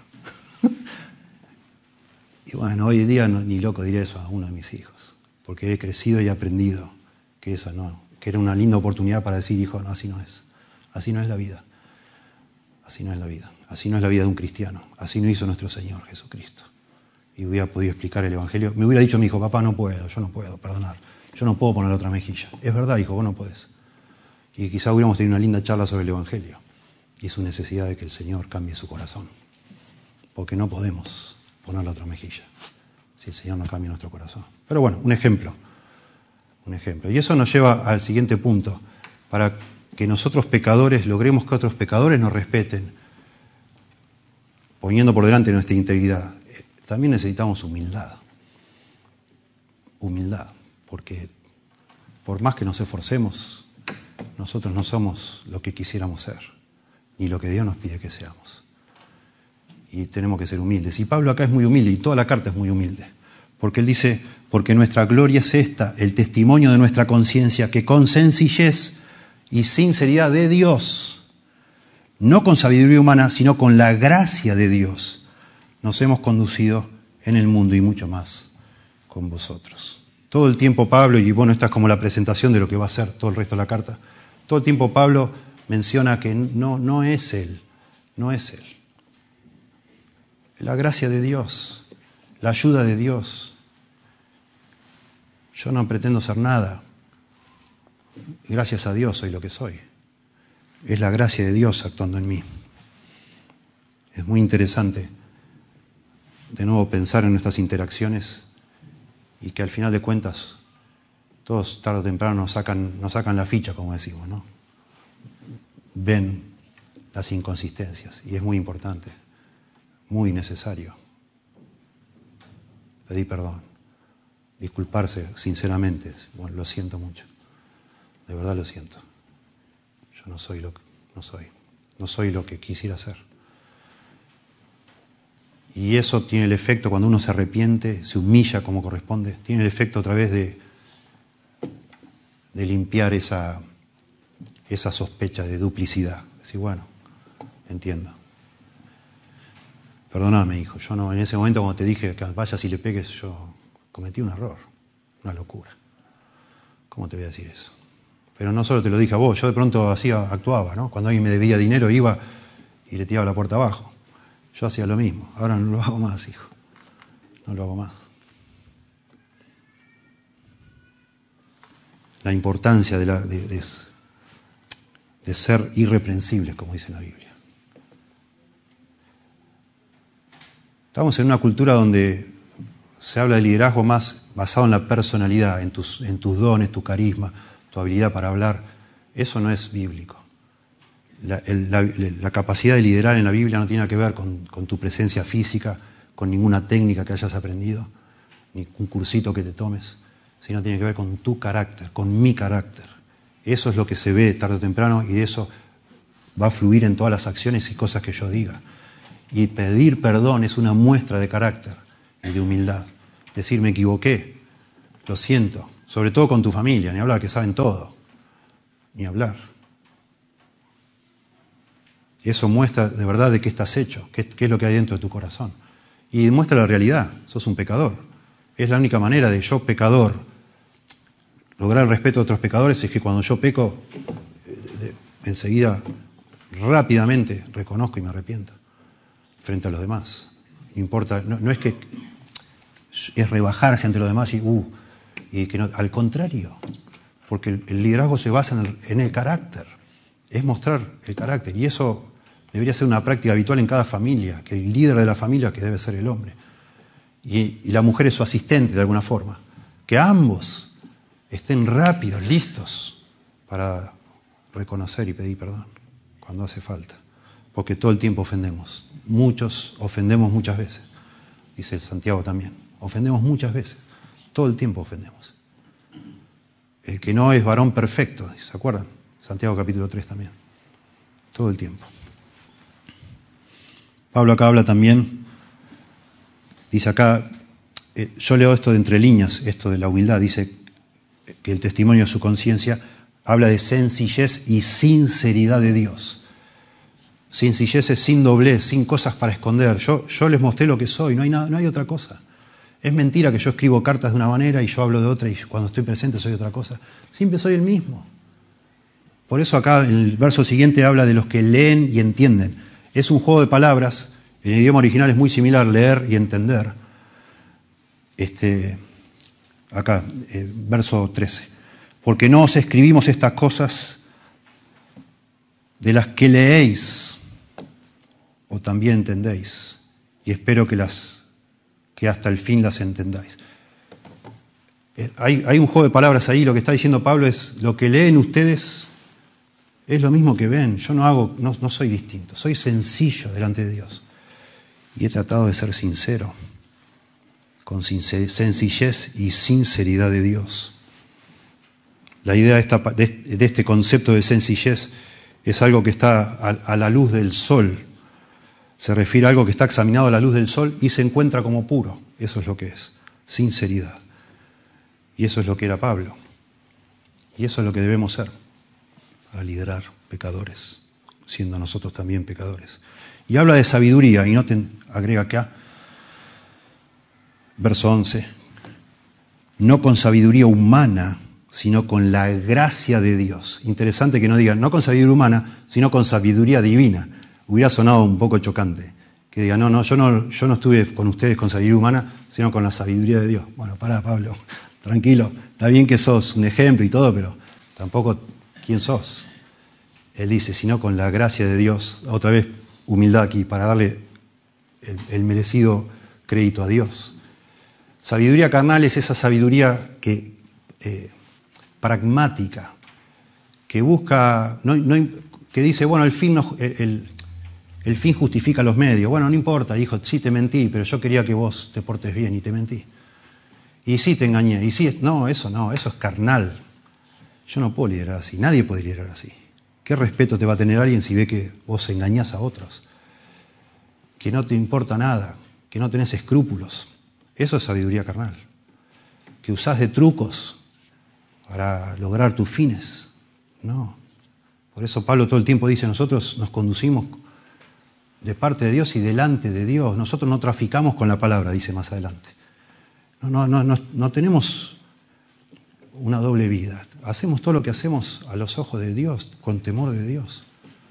Y bueno, hoy en día ni loco diré eso a uno de mis hijos, porque he crecido y he aprendido que esa no que era una linda oportunidad para decir, hijo, no, así no es. Así no es la vida. Así no es la vida. Así no es la vida de un cristiano. Así no hizo nuestro Señor Jesucristo. Y hubiera podido explicar el Evangelio. Me hubiera dicho mi hijo, papá, no puedo, yo no puedo perdonar. Yo no puedo poner la otra mejilla. Es verdad, hijo, vos no podés. Y quizá hubiéramos tenido una linda charla sobre el Evangelio y su necesidad de que el Señor cambie su corazón. Porque no podemos poner la otra mejilla si el Señor no cambia nuestro corazón. Pero bueno, un ejemplo. Un ejemplo. Y eso nos lleva al siguiente punto. Para que nosotros pecadores logremos que otros pecadores nos respeten, poniendo por delante nuestra integridad, también necesitamos humildad. Humildad. Porque por más que nos esforcemos, nosotros no somos lo que quisiéramos ser, ni lo que Dios nos pide que seamos. Y tenemos que ser humildes. Y Pablo acá es muy humilde, y toda la carta es muy humilde. Porque él dice, porque nuestra gloria es esta, el testimonio de nuestra conciencia, que con sencillez y sinceridad de Dios, no con sabiduría humana, sino con la gracia de Dios, nos hemos conducido en el mundo y mucho más con vosotros. Todo el tiempo Pablo, y bueno, esta es como la presentación de lo que va a ser todo el resto de la carta, todo el tiempo Pablo menciona que no es él, no es él. La gracia de Dios, la ayuda de Dios. Yo no pretendo ser nada. Gracias a Dios soy lo que soy. Es la gracia de Dios actuando en mí. Es muy interesante, de nuevo, pensar en nuestras interacciones y que al final de cuentas todos tarde o temprano nos sacan la ficha, como decimos, ¿no? Ven las inconsistencias y es muy importante, muy necesario pedir perdón, disculparse sinceramente. Bueno, lo siento mucho, de verdad lo siento. Yo no soy lo que quisiera ser. Y eso tiene el efecto, cuando uno se arrepiente, se humilla como corresponde, tiene el efecto otra vez de limpiar esa sospecha de duplicidad. Decir, bueno, entiendo. Perdóname, hijo, yo no, en ese momento cuando te dije que vayas y le pegues, yo cometí un error, una locura. ¿Cómo te voy a decir eso? Pero no solo te lo dije a vos, yo de pronto así actuaba, ¿no? Cuando alguien me debía dinero iba y le tiraba la puerta abajo. Yo hacía lo mismo. Ahora no lo hago más, hijo. No lo hago más. La importancia de ser irreprensibles, como dice la Biblia. Estamos en una cultura donde se habla de liderazgo más basado en la personalidad, en tus dones, tu carisma, tu habilidad para hablar. Eso no es bíblico. La capacidad de liderar en la Biblia no tiene que ver con tu presencia física, con ninguna técnica que hayas aprendido, ni un cursito que te tomes, sino tiene que ver con tu carácter, con mi carácter. Eso es lo que se ve tarde o temprano y de eso va a fluir en todas las acciones y cosas que yo diga. Y pedir perdón es una muestra de carácter y de humildad. Decir, me equivoqué, lo siento, sobre todo con tu familia, ni hablar, que saben todo, ni hablar. Y eso muestra de verdad de qué estás hecho, qué es lo que hay dentro de tu corazón. Y muestra la realidad, sos un pecador. Es la única manera de yo, pecador, lograr el respeto de otros pecadores, es que cuando yo peco, enseguida, rápidamente, reconozco y me arrepiento frente a los demás. No importa, no es que es rebajarse ante los demás y que no, al contrario, porque el liderazgo se basa en el carácter, es mostrar el carácter, y eso debería ser una práctica habitual en cada familia, que el líder de la familia, que debe ser el hombre, y la mujer es su asistente de alguna forma, que ambos estén rápidos, listos para reconocer y pedir perdón cuando hace falta, porque todo el tiempo ofendemos, muchos ofendemos muchas veces, dice Santiago también, ofendemos muchas veces, todo el tiempo ofendemos. El que no es varón perfecto, ¿se acuerdan? Santiago capítulo 3 también, todo el tiempo. Pablo acá habla también, dice acá, yo leo esto de entre líneas, esto de la humildad, dice que el testimonio de su conciencia habla de sencillez y sinceridad de Dios. Sencillez es sin doblez, sin cosas para esconder. Yo les mostré lo que soy, no hay otra cosa. Es mentira que yo escribo cartas de una manera y yo hablo de otra y cuando estoy presente soy otra cosa. Siempre soy el mismo. Por eso acá en el verso siguiente habla de los que leen y entienden. Es un juego de palabras. En el idioma original es muy similar, leer y entender. Acá, verso 13. Porque no os escribimos estas cosas de las que leéis o también entendéis. Y espero que hasta el fin las entendáis. Hay un juego de palabras ahí. Lo que está diciendo Pablo es: lo que leen ustedes es lo mismo que ven. Yo no soy distinto. Soy sencillo delante de Dios. Y he tratado de ser sincero, con sencillez y sinceridad de Dios. La idea de este concepto de sencillez es algo que está a la luz del sol. Se refiere a algo que está examinado a la luz del sol y se encuentra como puro. Eso es lo que es, sinceridad. Y eso es lo que era Pablo. Y eso es lo que debemos ser para liderar pecadores, siendo nosotros también pecadores. Y habla de sabiduría, y noten, agrega acá, verso 11, no con sabiduría humana, sino con la gracia de Dios. Interesante que no digan, no con sabiduría humana, sino con sabiduría divina. Hubiera sonado un poco chocante. Que digan, yo no estuve con ustedes con sabiduría humana, sino con la sabiduría de Dios. Bueno, pará, Pablo, tranquilo. Está bien que sos un ejemplo y todo, pero tampoco quién sos. Él dice, sino con la gracia de Dios. Otra vez, humildad aquí, para darle el merecido crédito a Dios. Sabiduría carnal es esa sabiduría pragmática, que busca, que dice, bueno, el fin justifica los medios. Bueno, no importa, hijo, sí te mentí, pero yo quería que vos te portes bien y te mentí. Y sí te engañé, y sí, eso es carnal. Yo no puedo liderar así, nadie puede liderar así. ¿Qué respeto te va a tener alguien si ve que vos engañás a otros? Que no te importa nada, que no tenés escrúpulos. Eso es sabiduría carnal. Que usás de trucos para lograr tus fines. No. Por eso Pablo todo el tiempo dice, nosotros nos conducimos de parte de Dios y delante de Dios. Nosotros no traficamos con la palabra, dice más adelante. No tenemos una doble vida. Hacemos todo lo que hacemos a los ojos de Dios, con temor de Dios.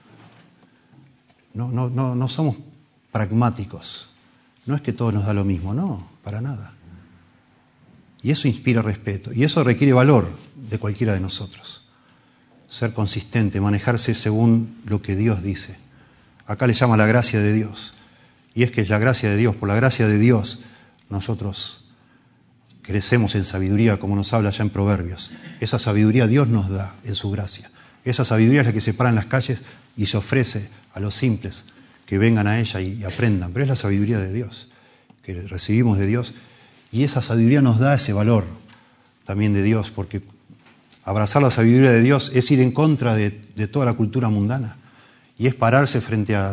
No somos pragmáticos. No es que todo nos da lo mismo, no, para nada. Y eso inspira respeto. Y eso requiere valor de cualquiera de nosotros. Ser consistente, manejarse según lo que Dios dice. Acá le llama la gracia de Dios. Y es que es la gracia de Dios. Por la gracia de Dios nosotros crecemos en sabiduría, como nos habla ya en Proverbios. Esa sabiduría Dios nos da en su gracia. Esa sabiduría es la que se para en las calles y se ofrece a los simples que vengan a ella y aprendan. Pero es la sabiduría de Dios, que recibimos de Dios. Y esa sabiduría nos da ese valor también de Dios, porque abrazar la sabiduría de Dios es ir en contra de toda la cultura mundana. Y es pararse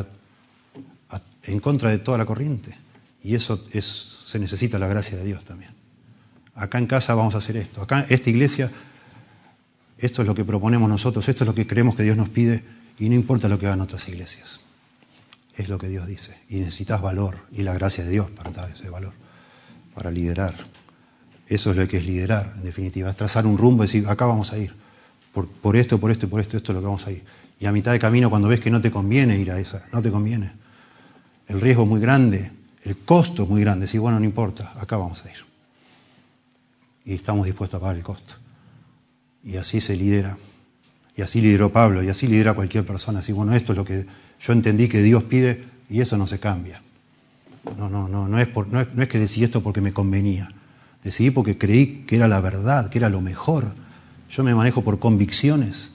en contra de toda la corriente. Y eso se necesita la gracia de Dios también. Acá en casa vamos a hacer esto. Acá, esta iglesia, esto es lo que proponemos nosotros, esto es lo que creemos que Dios nos pide, y no importa lo que hagan otras iglesias. Es lo que Dios dice. Y necesitas valor y la gracia de Dios para dar ese valor, para liderar. Eso es lo que es liderar, en definitiva. Es trazar un rumbo y decir, acá vamos a ir. Por esto, esto es lo que vamos a ir. Y a mitad de camino, cuando ves que no te conviene ir a esa, no te conviene. El riesgo es muy grande, el costo es muy grande. Decir, bueno, no importa, acá vamos a ir. Y estamos dispuestos a pagar el costo. Y así se lidera. Y así lideró Pablo, y así lidera cualquier persona. Así, bueno, esto es lo que yo entendí que Dios pide, y eso no se cambia. No es que decidí esto porque me convenía. Decidí porque creí que era la verdad, que era lo mejor. Yo me manejo por convicciones.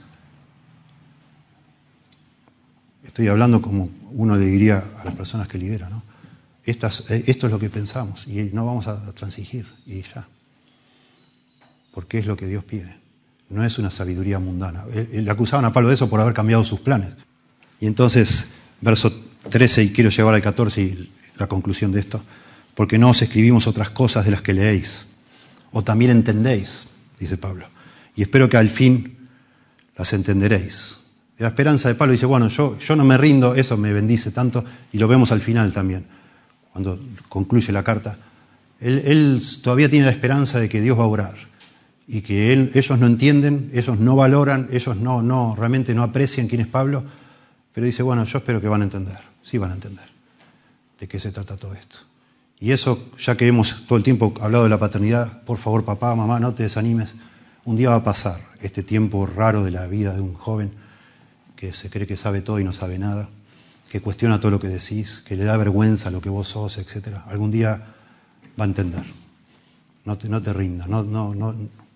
Estoy hablando como uno le diría a las personas que lideran, ¿no? Esto es lo que pensamos, y no vamos a transigir, y ya. Porque es lo que Dios pide. No es una sabiduría mundana. Le acusaban a Pablo de eso por haber cambiado sus planes. Y entonces, verso 13, y quiero llevar al 14 y la conclusión de esto. Porque no os escribimos otras cosas de las que leéis, o también entendéis, dice Pablo. Y espero que al fin las entenderéis. La esperanza de Pablo dice, bueno, yo no me rindo, eso me bendice tanto, y lo vemos al final también, cuando concluye la carta. Él todavía tiene la esperanza de que Dios va a obrar y que ellos no entienden, ellos no valoran, ellos realmente no aprecian quién es Pablo, pero dice, bueno, yo espero que van a entender, sí van a entender de qué se trata todo esto. Y eso, ya que hemos todo el tiempo hablado de la paternidad, por favor, papá, mamá, no te desanimes. Un día va a pasar este tiempo raro de la vida de un joven que se cree que sabe todo y no sabe nada, que cuestiona todo lo que decís, que le da vergüenza lo que vos sos, etc. Algún día va a entender. No te rindas, no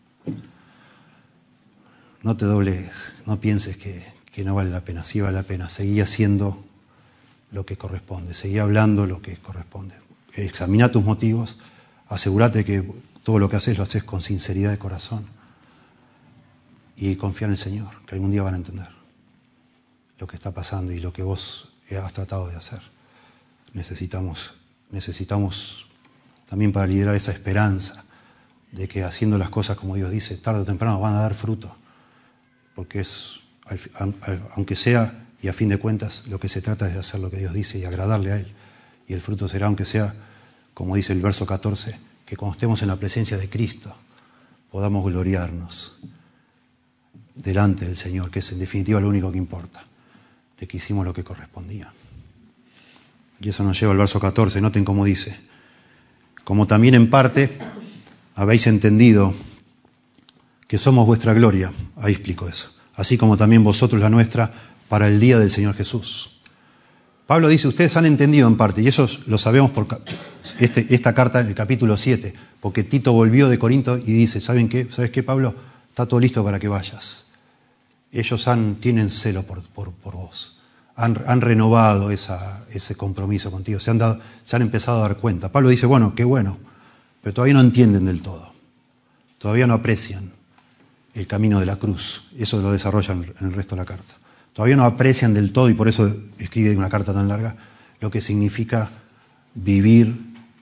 te doblegues, no pienses que no vale la pena. Sí vale la pena. Seguí haciendo lo que corresponde, seguí hablando lo que corresponde. Examina tus motivos, asegúrate que todo lo que haces lo haces con sinceridad de corazón y confía en el Señor, que algún día van a entender lo que está pasando y lo que vos has tratado de hacer. Necesitamos también para liderar esa esperanza de que haciendo las cosas como Dios dice, tarde o temprano van a dar fruto, porque aunque sea y a fin de cuentas lo que se trata es de hacer lo que Dios dice y agradarle a Él. Y el fruto será, aunque sea, como dice el verso 14, que cuando estemos en la presencia de Cristo podamos gloriarnos delante del Señor, que es en definitiva lo único que importa, de que hicimos lo que correspondía. Y eso nos lleva al verso 14, noten cómo dice, como también en parte habéis entendido que somos vuestra gloria, ahí explico eso, así como también vosotros la nuestra para el día del Señor Jesús. Pablo dice, ustedes han entendido en parte, y eso lo sabemos por esta carta en el capítulo 7, porque Tito volvió de Corinto y dice, ¿sabes qué, Pablo? Está todo listo para que vayas. Ellos tienen celo por vos, han renovado ese compromiso contigo, se han empezado a dar cuenta. Pablo dice, bueno, qué bueno, pero todavía no entienden del todo, todavía no aprecian el camino de la cruz, eso lo desarrollan en el resto de la carta. Todavía no aprecian del todo, y por eso escribe una carta tan larga, lo que significa vivir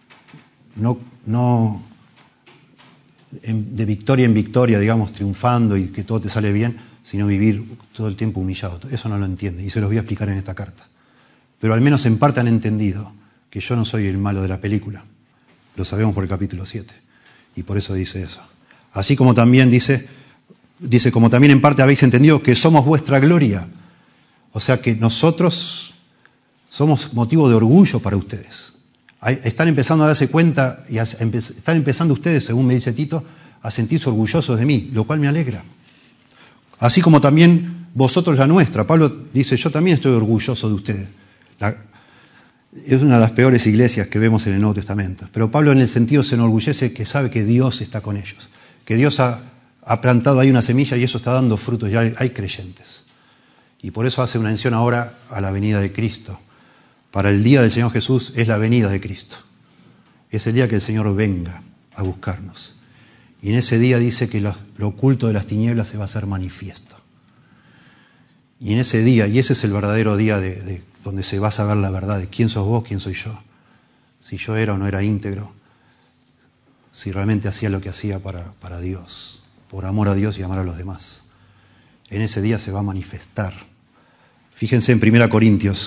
de victoria en victoria, digamos, triunfando y que todo te sale bien, sino vivir todo el tiempo humillado. Eso no lo entiende y se los voy a explicar en esta carta. Pero al menos en parte han entendido que yo no soy el malo de la película. Lo sabemos por el capítulo 7 y por eso dice eso. Así como también dice, como también en parte habéis entendido que somos vuestra gloria. O sea que nosotros somos motivo de orgullo para ustedes. Están empezando a darse cuenta y están empezando ustedes, según me dice Tito, a sentirse orgullosos de mí, lo cual me alegra. Así como también vosotros la nuestra. Pablo dice, yo también estoy orgulloso de ustedes. Es una de las peores iglesias que vemos en el Nuevo Testamento. Pero Pablo en el sentido se enorgullece que sabe que Dios está con ellos, que Dios ha plantado ahí una semilla y eso está dando frutos, ya hay creyentes. Y por eso hace una mención ahora a la venida de Cristo. Para el día del Señor Jesús es la venida de Cristo. Es el día que el Señor venga a buscarnos. Y en ese día dice que lo oculto de las tinieblas se va a hacer manifiesto. Y en ese día, y ese es el verdadero día de donde se va a saber la verdad de quién sos vos, quién soy yo. Si yo era o no era íntegro. Si realmente hacía lo que hacía para Dios. Por amor a Dios y amar a los demás. En ese día se va a manifestar. Fíjense en 1 Corintios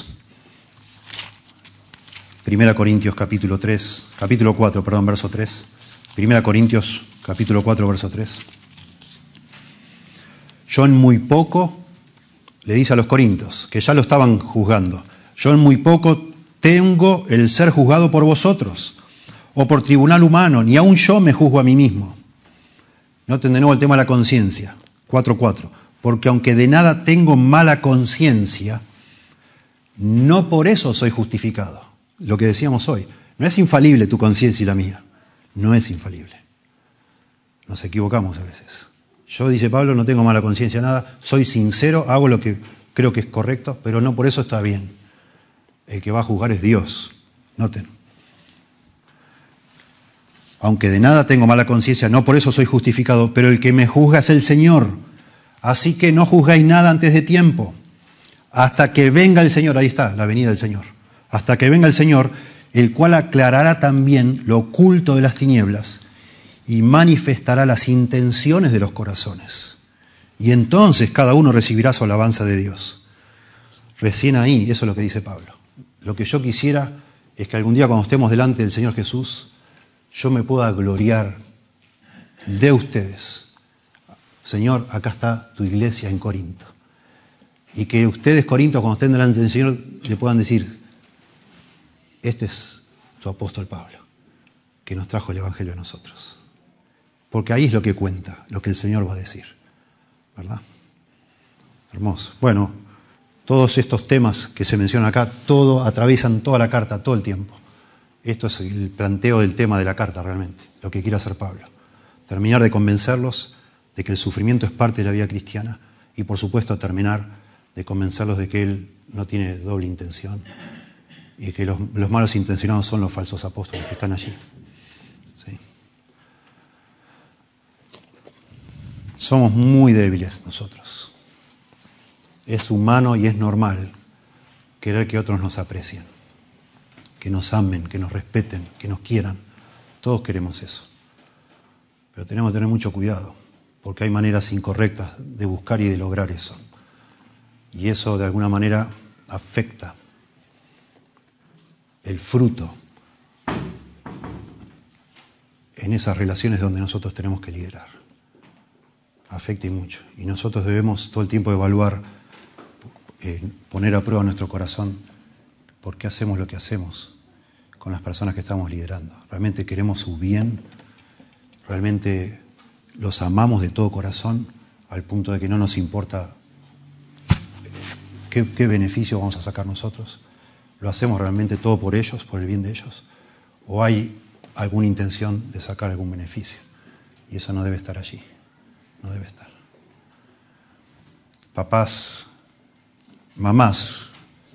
capítulo 4, verso 3. 1 Corintios capítulo 4, verso 3. Yo en muy poco, le dice a los corintios, que ya lo estaban juzgando, yo en muy poco tengo el ser juzgado por vosotros, o por tribunal humano, ni aun yo me juzgo a mí mismo. Noten de nuevo el tema de la conciencia, 4:4. Porque aunque de nada tengo mala conciencia, no por eso soy justificado. Lo que decíamos hoy, no es infalible tu conciencia y la mía, no es infalible. Nos equivocamos a veces. Yo, dice Pablo, no tengo mala conciencia, nada, soy sincero, hago lo que creo que es correcto, pero no por eso está bien. El que va a juzgar es Dios. Noten. Aunque de nada tengo mala conciencia, no por eso soy justificado, pero el que me juzga es el Señor. Así que no juzgáis nada antes de tiempo, hasta que venga el Señor. Ahí está, la venida del Señor. Hasta que venga el Señor, el cual aclarará también lo oculto de las tinieblas y manifestará las intenciones de los corazones. Y entonces cada uno recibirá su alabanza de Dios. Recién ahí, eso es lo que dice Pablo. Lo que yo quisiera es que algún día cuando estemos delante del Señor Jesús, yo me pueda gloriar de ustedes. Señor, acá está tu iglesia en Corinto. Y que ustedes, Corinto, cuando estén delante del Señor, le puedan decir, este es tu apóstol Pablo, que nos trajo el Evangelio a nosotros. Porque ahí es lo que cuenta, lo que el Señor va a decir. ¿Verdad? Hermoso. Bueno, todos estos temas que se mencionan acá, atraviesan toda la carta, todo el tiempo. Esto es el planteo del tema de la carta realmente, lo que quiere hacer Pablo. Terminar de convencerlos de que el sufrimiento es parte de la vida cristiana y por supuesto terminar de convencerlos de que él no tiene doble intención y que los malos intencionados son los falsos apóstoles que están allí. ¿Sí? Somos muy débiles nosotros. Es humano y es normal querer que otros nos aprecien, que nos amen, que nos respeten, que nos quieran. Todos queremos eso. Pero tenemos que tener mucho cuidado, porque hay maneras incorrectas de buscar y de lograr eso. Y eso de alguna manera afecta el fruto en esas relaciones donde nosotros tenemos que liderar. Afecta y mucho. Y nosotros debemos todo el tiempo evaluar, poner a prueba nuestro corazón por qué hacemos lo que hacemos con las personas que estamos liderando. ¿Realmente queremos su bien? ¿Realmente los amamos de todo corazón al punto de que no nos importa qué beneficio vamos a sacar nosotros? ¿Lo hacemos realmente todo por ellos, por el bien de ellos? ¿O hay alguna intención de sacar algún beneficio? Y eso no debe estar allí. No debe estar. Papás, mamás,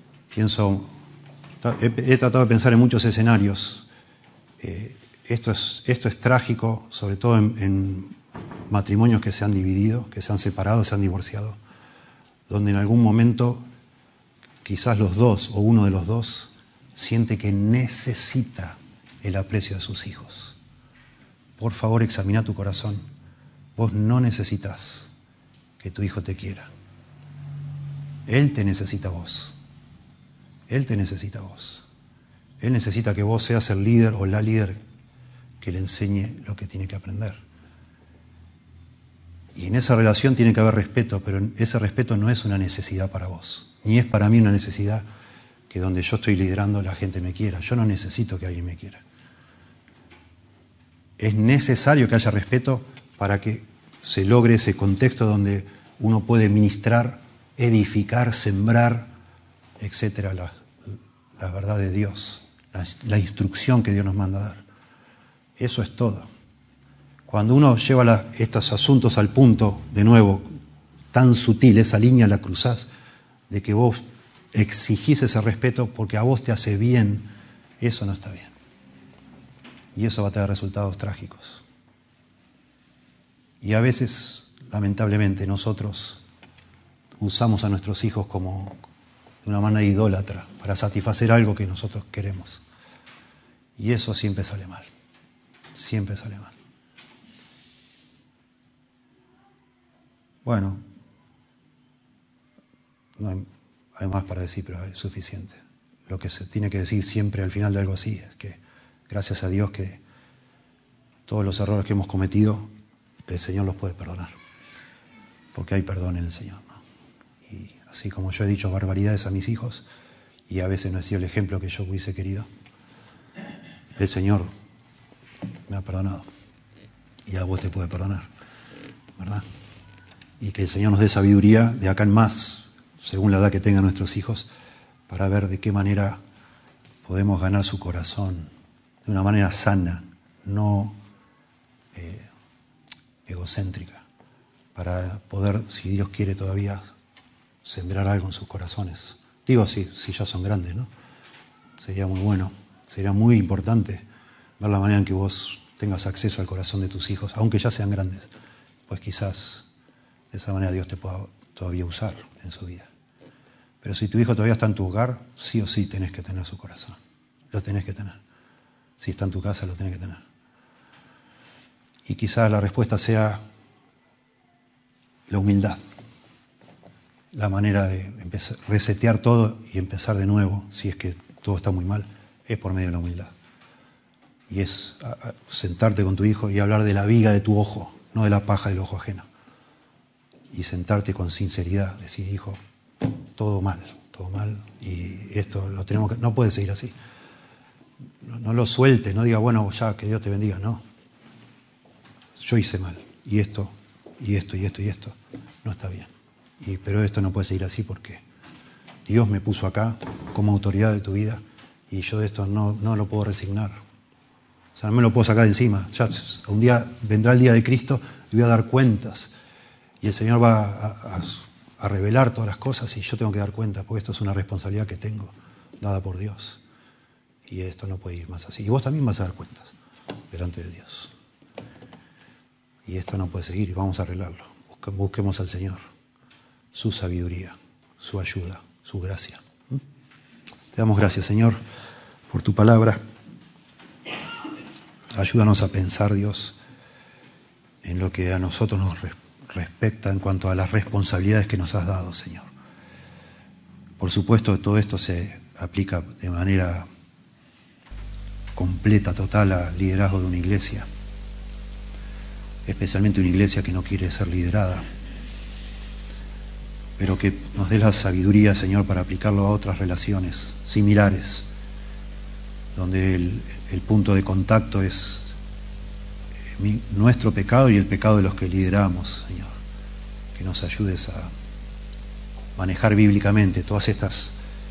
he tratado de pensar en muchos escenarios. Esto es trágico, sobre todo en matrimonios que se han dividido, que se han separado, se han divorciado, donde en algún momento quizás los dos o uno de los dos siente que necesita el aprecio de sus hijos. Por favor, examina tu corazón. Vos no necesitas que tu hijo te quiera. Él te necesita a vos. Él te necesita a vos. Él necesita que vos seas el líder o la líder que le enseñe lo que tiene que aprender. Y en esa relación tiene que haber respeto, pero ese respeto no es una necesidad para vos. Ni es para mí una necesidad que donde yo estoy liderando la gente me quiera. Yo no necesito que alguien me quiera. Es necesario que haya respeto para que se logre ese contexto donde uno puede ministrar, edificar, sembrar, etcétera, la verdad de Dios, la instrucción que Dios nos manda a dar. Eso es todo. Cuando uno lleva estos asuntos al punto, de nuevo, tan sutil, esa línea la cruzás, de que vos exigís ese respeto porque a vos te hace bien, eso no está bien. Y eso va a tener resultados trágicos. Y a veces, lamentablemente, nosotros usamos a nuestros hijos como de una manera idólatra para satisfacer algo que nosotros queremos. Y eso siempre sale mal. Siempre sale mal. Bueno, no hay más para decir, pero es suficiente. Lo que se tiene que decir siempre al final de algo así es que gracias a Dios que todos los errores que hemos cometido, el Señor los puede perdonar. Porque hay perdón en el Señor, ¿no? Y así como yo he dicho barbaridades a mis hijos, y a veces no he sido el ejemplo que yo hubiese querido, el Señor me ha perdonado. Y a vos te puede perdonar, ¿verdad? Y que el Señor nos dé sabiduría de acá en más, según la edad que tengan nuestros hijos, para ver de qué manera podemos ganar su corazón de una manera sana, no egocéntrica, para poder, si Dios quiere todavía, sembrar algo en sus corazones. Digo si ya son grandes, ¿no? Sería muy bueno, sería muy importante ver la manera en que vos tengas acceso al corazón de tus hijos, aunque ya sean grandes, pues quizás de esa manera Dios te pueda todavía usar en su vida. Pero si tu hijo todavía está en tu hogar, sí o sí tenés que tener su corazón. Lo tenés que tener. Si está en tu casa, lo tenés que tener. Y quizás la respuesta sea la humildad. La manera de empezar, resetear todo y empezar de nuevo, si es que todo está muy mal, es por medio de la humildad. Y es sentarte con tu hijo y hablar de la viga de tu ojo, no de la paja del ojo ajeno. Y sentarte con sinceridad, decir, hijo, todo mal, y esto lo tenemos que, no puede seguir así. No lo suelte, no diga, bueno, ya, que Dios te bendiga, no. Yo hice mal, y esto, no está bien. Pero esto no puede seguir así porque Dios me puso acá como autoridad de tu vida y yo de esto no lo puedo resignar. O sea, no me lo puedo sacar de encima. Ya, un día vendrá el día de Cristo y voy a dar cuentas. Y el Señor va a revelar todas las cosas y yo tengo que dar cuentas porque esto es una responsabilidad que tengo, dada por Dios. Y esto no puede ir más así. Y vos también vas a dar cuentas delante de Dios. Y esto no puede seguir y vamos a arreglarlo. Busquemos al Señor, su sabiduría, su ayuda, su gracia. Te damos gracias, Señor, por tu palabra. Ayúdanos a pensar, Dios, en lo que a nosotros nos respecta en cuanto a las responsabilidades que nos has dado, Señor. Por supuesto, todo esto se aplica de manera completa, total, al liderazgo de una iglesia, especialmente una iglesia que no quiere ser liderada, pero que nos dé la sabiduría, Señor, para aplicarlo a otras relaciones similares, donde el punto de contacto es nuestro pecado y el pecado de los que lideramos, Señor. Que nos ayudes a manejar bíblicamente todas estas,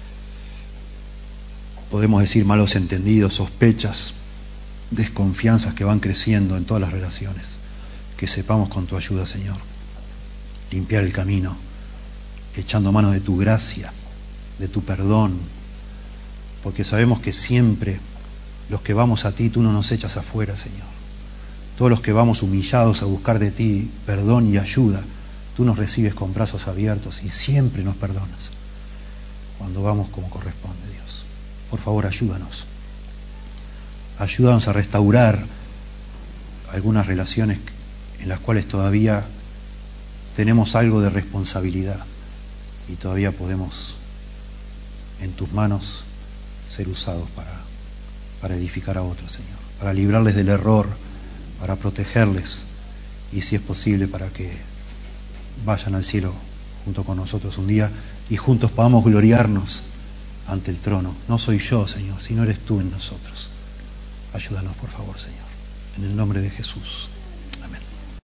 podemos decir, malos entendidos, sospechas, desconfianzas que van creciendo en todas las relaciones. Que sepamos con tu ayuda, Señor, limpiar el camino, echando mano de tu gracia, de tu perdón, porque sabemos que siempre los que vamos a ti, tú no nos echas afuera, Señor. Todos los que vamos humillados a buscar de ti perdón y ayuda, tú nos recibes con brazos abiertos y siempre nos perdonas cuando vamos como corresponde, Dios. Por favor, ayúdanos. Ayúdanos a restaurar algunas relaciones en las cuales todavía tenemos algo de responsabilidad y todavía podemos en tus manos ser usados para edificar a otros, Señor, para librarles del error, para protegerles y, si es posible, para que vayan al cielo junto con nosotros un día y juntos podamos gloriarnos ante el trono. No soy yo, Señor, sino eres tú en nosotros. Ayúdanos, por favor, Señor, en el nombre de Jesús.